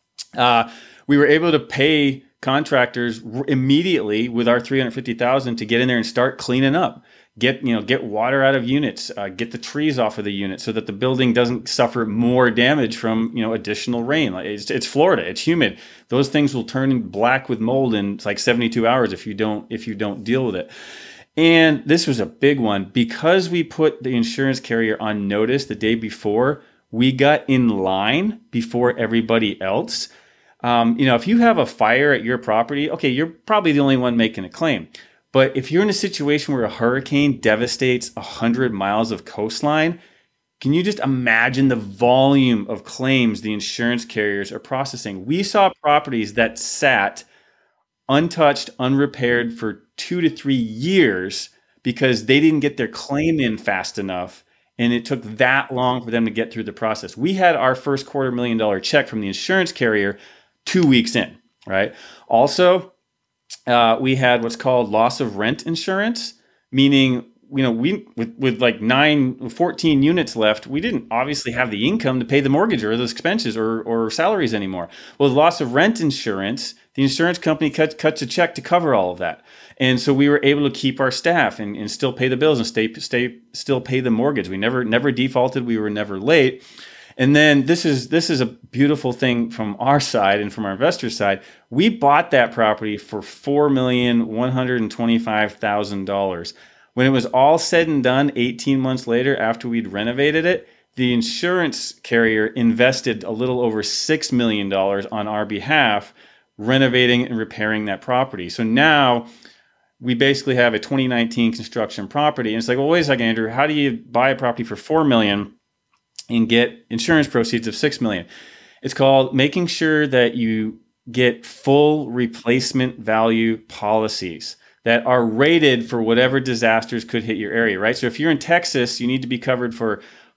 Uh, we were able to pay contractors r- immediately with our three hundred fifty thousand dollars to get in there and start cleaning up, get, you know, get water out of units, uh, get the trees off of the unit so that the building doesn't suffer more damage from, you know, additional rain. Like it's, it's Florida, it's humid. Those things will turn black with mold in like seventy-two hours if you don't if you don't deal with it. And this was a big one because we put the insurance carrier on notice the day before. We got in line before everybody else. Um, you know, if you have a fire at your property, okay, you're probably the only one making a claim. But if you're in a situation where a hurricane devastates one hundred miles of coastline, can you just imagine the volume of claims the insurance carriers are processing? We saw properties that sat untouched, unrepaired for two to three years because they didn't get their claim in fast enough. And it took that long for them to get through the process. We had our first quarter million dollar check from the insurance carrier two weeks in, right? Also, uh, we had what's called loss of rent insurance, meaning, you know, we with, with like nine, fourteen units left, we didn't obviously have the income to pay the mortgage or those expenses or, or salaries anymore. Well, with loss of rent insurance, the insurance company cut, cuts a check to cover all of that. And so we were able to keep our staff and, and still pay the bills and stay, stay, still pay the mortgage. We never, never defaulted. We were never late. And then this is, this is a beautiful thing from our side and from our investor side. We bought that property for four million one hundred twenty-five thousand dollars. When it was all said and done, eighteen months later, after we'd renovated it, the insurance carrier invested a little over six million dollars on our behalf, renovating and repairing that property. So now we basically have a twenty nineteen construction property. And it's like, well, wait a second, Andrew, how do you buy a property for four million dollars and get insurance proceeds of six million dollars? It's called making sure that you get full replacement value policies that are rated for whatever disasters could hit your area, right? So if you're in Texas, you need to be covered for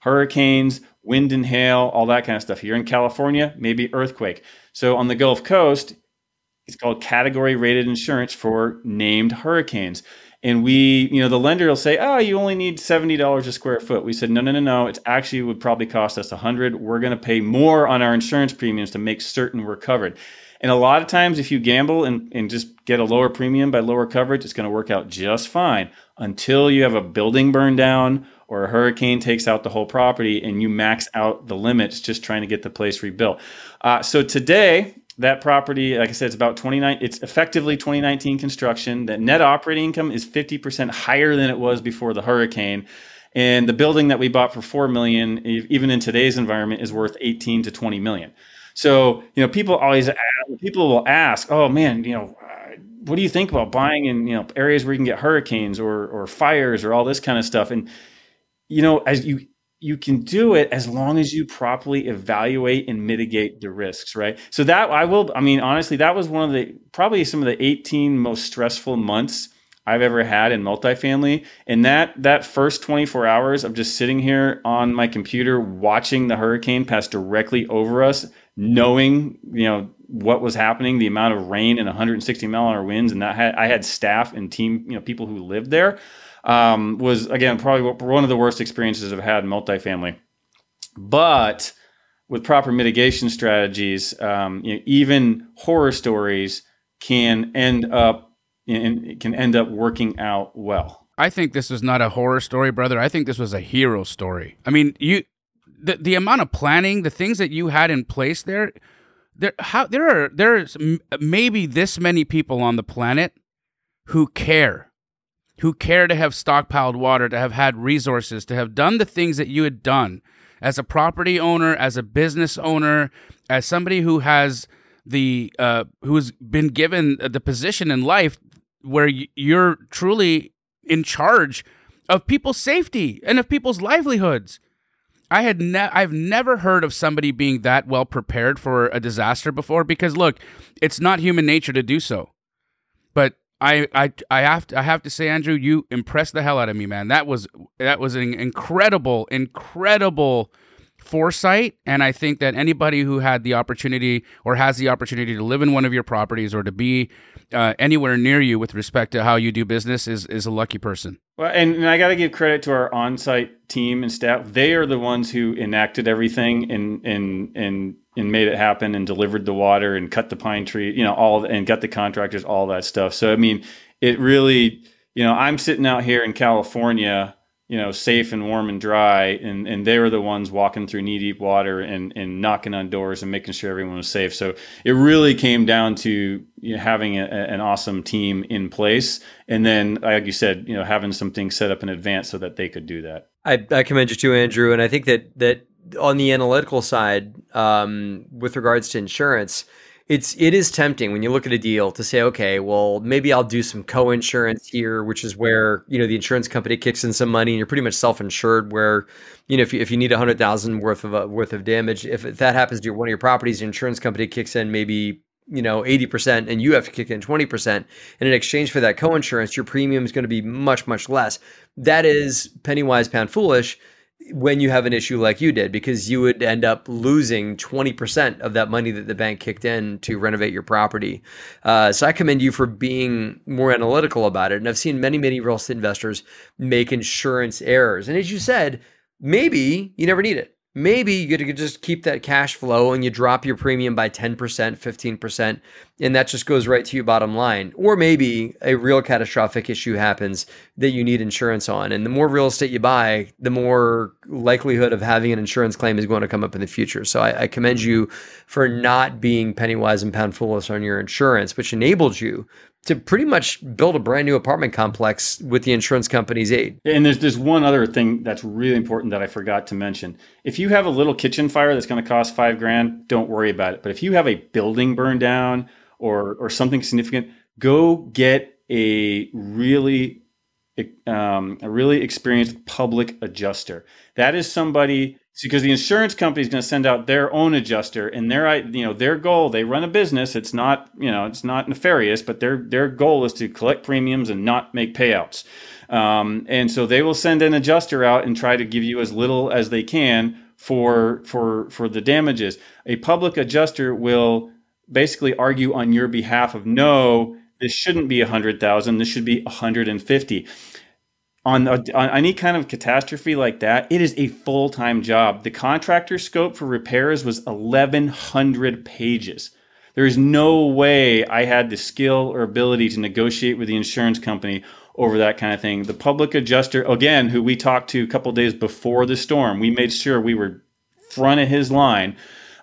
hurricanes, wind and hail, all that kind of stuff. Here in California, maybe earthquake. So on the Gulf Coast, it's called category rated insurance for named hurricanes. And we, you know, the lender will say, oh, you only need seventy dollars a square foot. We said, no, no, no, no. It's actually would probably cost us one hundred dollars. We're going to pay more on our insurance premiums to make certain we're covered. And a lot of times if you gamble and, and just get a lower premium by lower coverage, it's going to work out just fine until you have a building burn down or a hurricane takes out the whole property and you max out the limits just trying to get the place rebuilt. Uh, so today, that property, like I said, it's about twenty-nine. It's effectively twenty nineteen construction. That net operating income is fifty percent higher than it was before the hurricane. And the building that we bought for four million dollars, even in today's environment, is worth eighteen to twenty million dollars. So, you know, people always, people will ask, oh man, you know, uh, what do you think about buying in, you know, areas where you can get hurricanes or, or fires or all this kind of stuff? And, you know, as you, you can do it as long as you properly evaluate and mitigate the risks, right? So that I will, I mean, honestly, that was one of the, probably some of the eighteen most stressful months I've ever had in multifamily. And that, that first twenty-four hours of just sitting here on my computer, watching the hurricane pass directly over us, knowing, you know, what was happening, the amount of rain and one hundred sixty mile an hour winds. And that had, I had staff and team, you know, people who lived there. Um, was, again, probably one of the worst experiences I've had in multifamily. But with proper mitigation strategies, um, you know, even horror stories can end up and can end up working out well. I think this was not a horror story, brother. I think this was a hero story. I mean, you the the amount of planning, the things that you had in place there, there how there are there's maybe this many people on the planet who care. who care to have stockpiled water, to have had resources, to have done the things that you had done as a property owner, as a business owner, as somebody who has the uh, who's been given the position in life where you're truly in charge of people's safety and of people's livelihoods. I had ne- I've never heard of somebody being that well prepared for a disaster before, because look, it's not human nature to do so. But I, I, I have to, I have to say, Andrew, you impressed the hell out of me, man. That was that was an incredible, incredible foresight, and I think that anybody who had the opportunity or has the opportunity to live in one of your properties or to be uh, anywhere near you with respect to how you do business is is a lucky person. Well, and, and I got to give credit to our on-site team and staff. They are the ones who enacted everything and and and and made it happen and delivered the water and cut the pine tree, you know, all and got the contractors, all that stuff. So I mean, it really, you know, I'm sitting out here in California, you know, safe and warm and dry, and and they were the ones walking through knee-deep water and and knocking on doors and making sure everyone was safe. So it really came down to, you know, having a, an awesome team in place, and then, like you said, you know, having some things set up in advance so that they could do that. I, I commend you too, Andrew, and I think that that on the analytical side, um, with regards to insurance, It's it is tempting when you look at a deal to say, okay, well, maybe I'll do some co-insurance here, which is where, you know, the insurance company kicks in some money and you're pretty much self-insured. Where, you know, if you, if you need a hundred thousand worth of uh, worth of damage, if, if that happens to your, one of your properties, the insurance company kicks in maybe, you know, eighty percent, and you have to kick in twenty percent. And in exchange for that co-insurance, your premium is going to be much much less. That is penny wise, pound foolish when you have an issue like you did, because you would end up losing twenty percent of that money that the bank kicked in to renovate your property. Uh, so I commend you for being more analytical about it. And I've seen many, many real estate investors make insurance errors. And as you said, maybe you never need it. Maybe you could just keep that cash flow and you drop your premium by ten percent, fifteen percent, and that just goes right to your bottom line. Or maybe a real catastrophic issue happens that you need insurance on. And the more real estate you buy, the more likelihood of having an insurance claim is going to come up in the future. So I, I commend you for not being penny wise and pound foolish on your insurance, which enabled you to pretty much build a brand new apartment complex with the insurance company's aid. And there's there's one other thing that's really important that I forgot to mention. If you have a little kitchen fire that's going to cost five grand, don't worry about it. But if you have a building burned down or or something significant, go get a really um, a really experienced public adjuster. That is somebody, because the insurance company is going to send out their own adjuster, and their, you know, their goal, they run a business. It's not, you know, it's not nefarious, but their their goal is to collect premiums and not make payouts. Um, and so they will send an adjuster out and try to give you as little as they can for for for the damages. A public adjuster will basically argue on your behalf of, no, this shouldn't be one hundred thousand, this should be one hundred fifty. On, a, on any kind of catastrophe like that, it is a full-time job. The contractor scope for repairs was eleven hundred pages. There is no way I had the skill or ability to negotiate with the insurance company over that kind of thing. The public adjuster, again, who we talked to a couple of days before the storm, we made sure we were front of his line.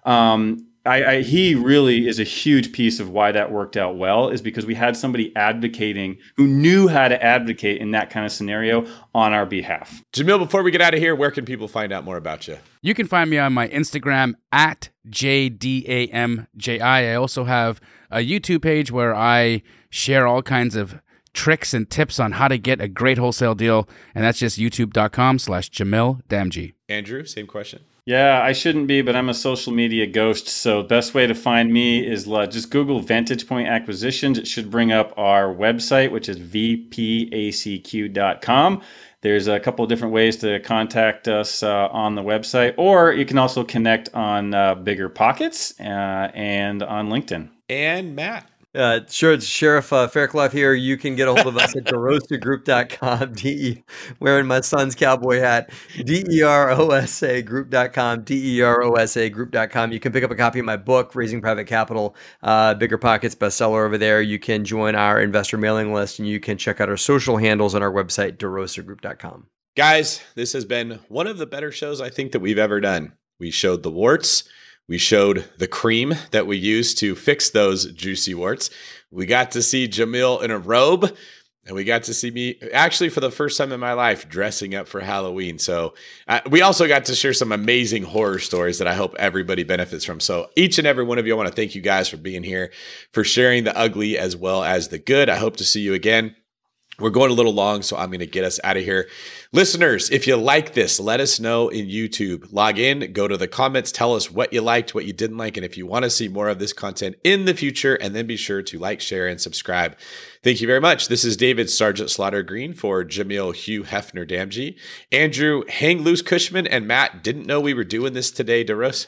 Um, I, I, he really is a huge piece of why that worked out well, is because we had somebody advocating who knew how to advocate in that kind of scenario on our behalf. Jamil, before we get out of here, where can people find out more about you? You can find me on my Instagram at J D A M J I. I also have a YouTube page where I share all kinds of tricks and tips on how to get a great wholesale deal, and that's just youtube.com slash Jamil Damji. Andrew, same question. Yeah, I shouldn't be, but I'm a social media ghost. So best way to find me is uh, just Google Vantage Point Acquisitions. It should bring up our website, which is v p a c q dot com. There's a couple of different ways to contact us uh, on the website, or you can also connect on uh, Bigger Pockets uh, and on LinkedIn. And Matt. Uh, sure, it's Sheriff uh, Faircloth here. You can get a hold of us at derosa group dot com, D- wearing my son's cowboy hat, D E R O S A group dot com, D E R O S A group dot com. You can pick up a copy of my book, Raising Private Capital, uh, Bigger Pockets bestseller over there. You can join our investor mailing list, and you can check out our social handles on our website, derosa group dot com. Guys, this has been one of the better shows I think that we've ever done. We showed the warts. We showed the cream that we used to fix those juicy warts. We got to see Jamil in a robe, and we got to see me actually for the first time in my life dressing up for Halloween. So uh, we also got to share some amazing horror stories that I hope everybody benefits from. So each and every one of you, I want to thank you guys for being here, for sharing the ugly as well as the good. I hope to see you again. We're going a little long, so I'm going to get us out of here. Listeners, if you like this, let us know in YouTube. Log in, go to the comments, tell us what you liked, what you didn't like, and if you want to see more of this content in the future, and then be sure to like, share, and subscribe. Thank you very much. This is David Sergeant Slaughter Green for Jamil Hugh Hefner Damji, Andrew Hang Loose Cushman, and Matt didn't know we were doing this today, DeRosa.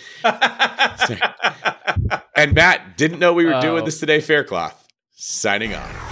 And Matt didn't know we were oh. doing this today, Faircloth. Signing off.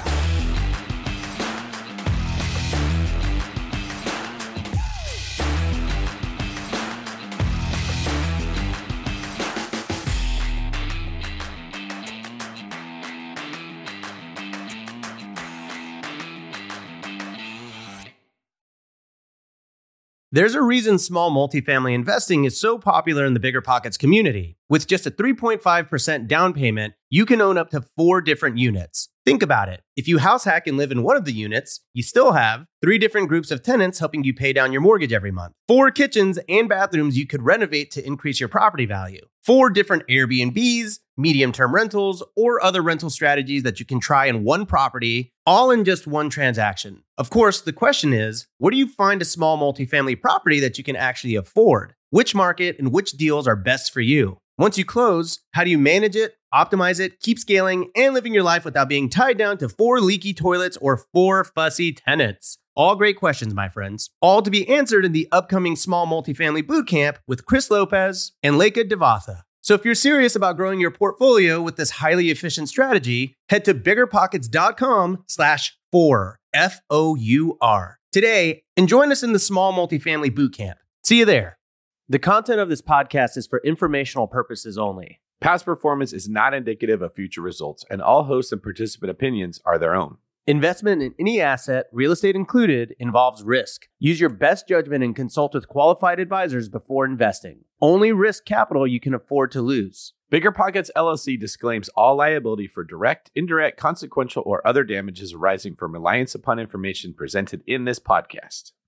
There's a reason small multifamily investing is so popular in the Bigger Pockets community. With just a three point five percent down payment, you can own up to four different units. Think about it. If you house hack and live in one of the units, you still have three different groups of tenants helping you pay down your mortgage every month, four kitchens and bathrooms you could renovate to increase your property value, four different Airbnbs, medium-term rentals, or other rental strategies that you can try in one property, all in just one transaction. Of course, the question is, where do you find a small multifamily property that you can actually afford? Which market and which deals are best for you? Once you close, how do you manage it, optimize it, keep scaling, and living your life without being tied down to four leaky toilets or four fussy tenants? All great questions, my friends. All to be answered in the upcoming Small Multifamily Bootcamp with Chris Lopez and Leica Devatha. So if you're serious about growing your portfolio with this highly efficient strategy, head to biggerpockets.com slash four, F O U R, today and join us in the Small Multifamily Bootcamp. See you there. The content of this podcast is for informational purposes only. Past performance is not indicative of future results, and all hosts and participant opinions are their own. Investment in any asset, real estate included, involves risk. Use your best judgment and consult with qualified advisors before investing. Only risk capital you can afford to lose. Bigger Pockets L L C disclaims all liability for direct, indirect, consequential, or other damages arising from reliance upon information presented in this podcast.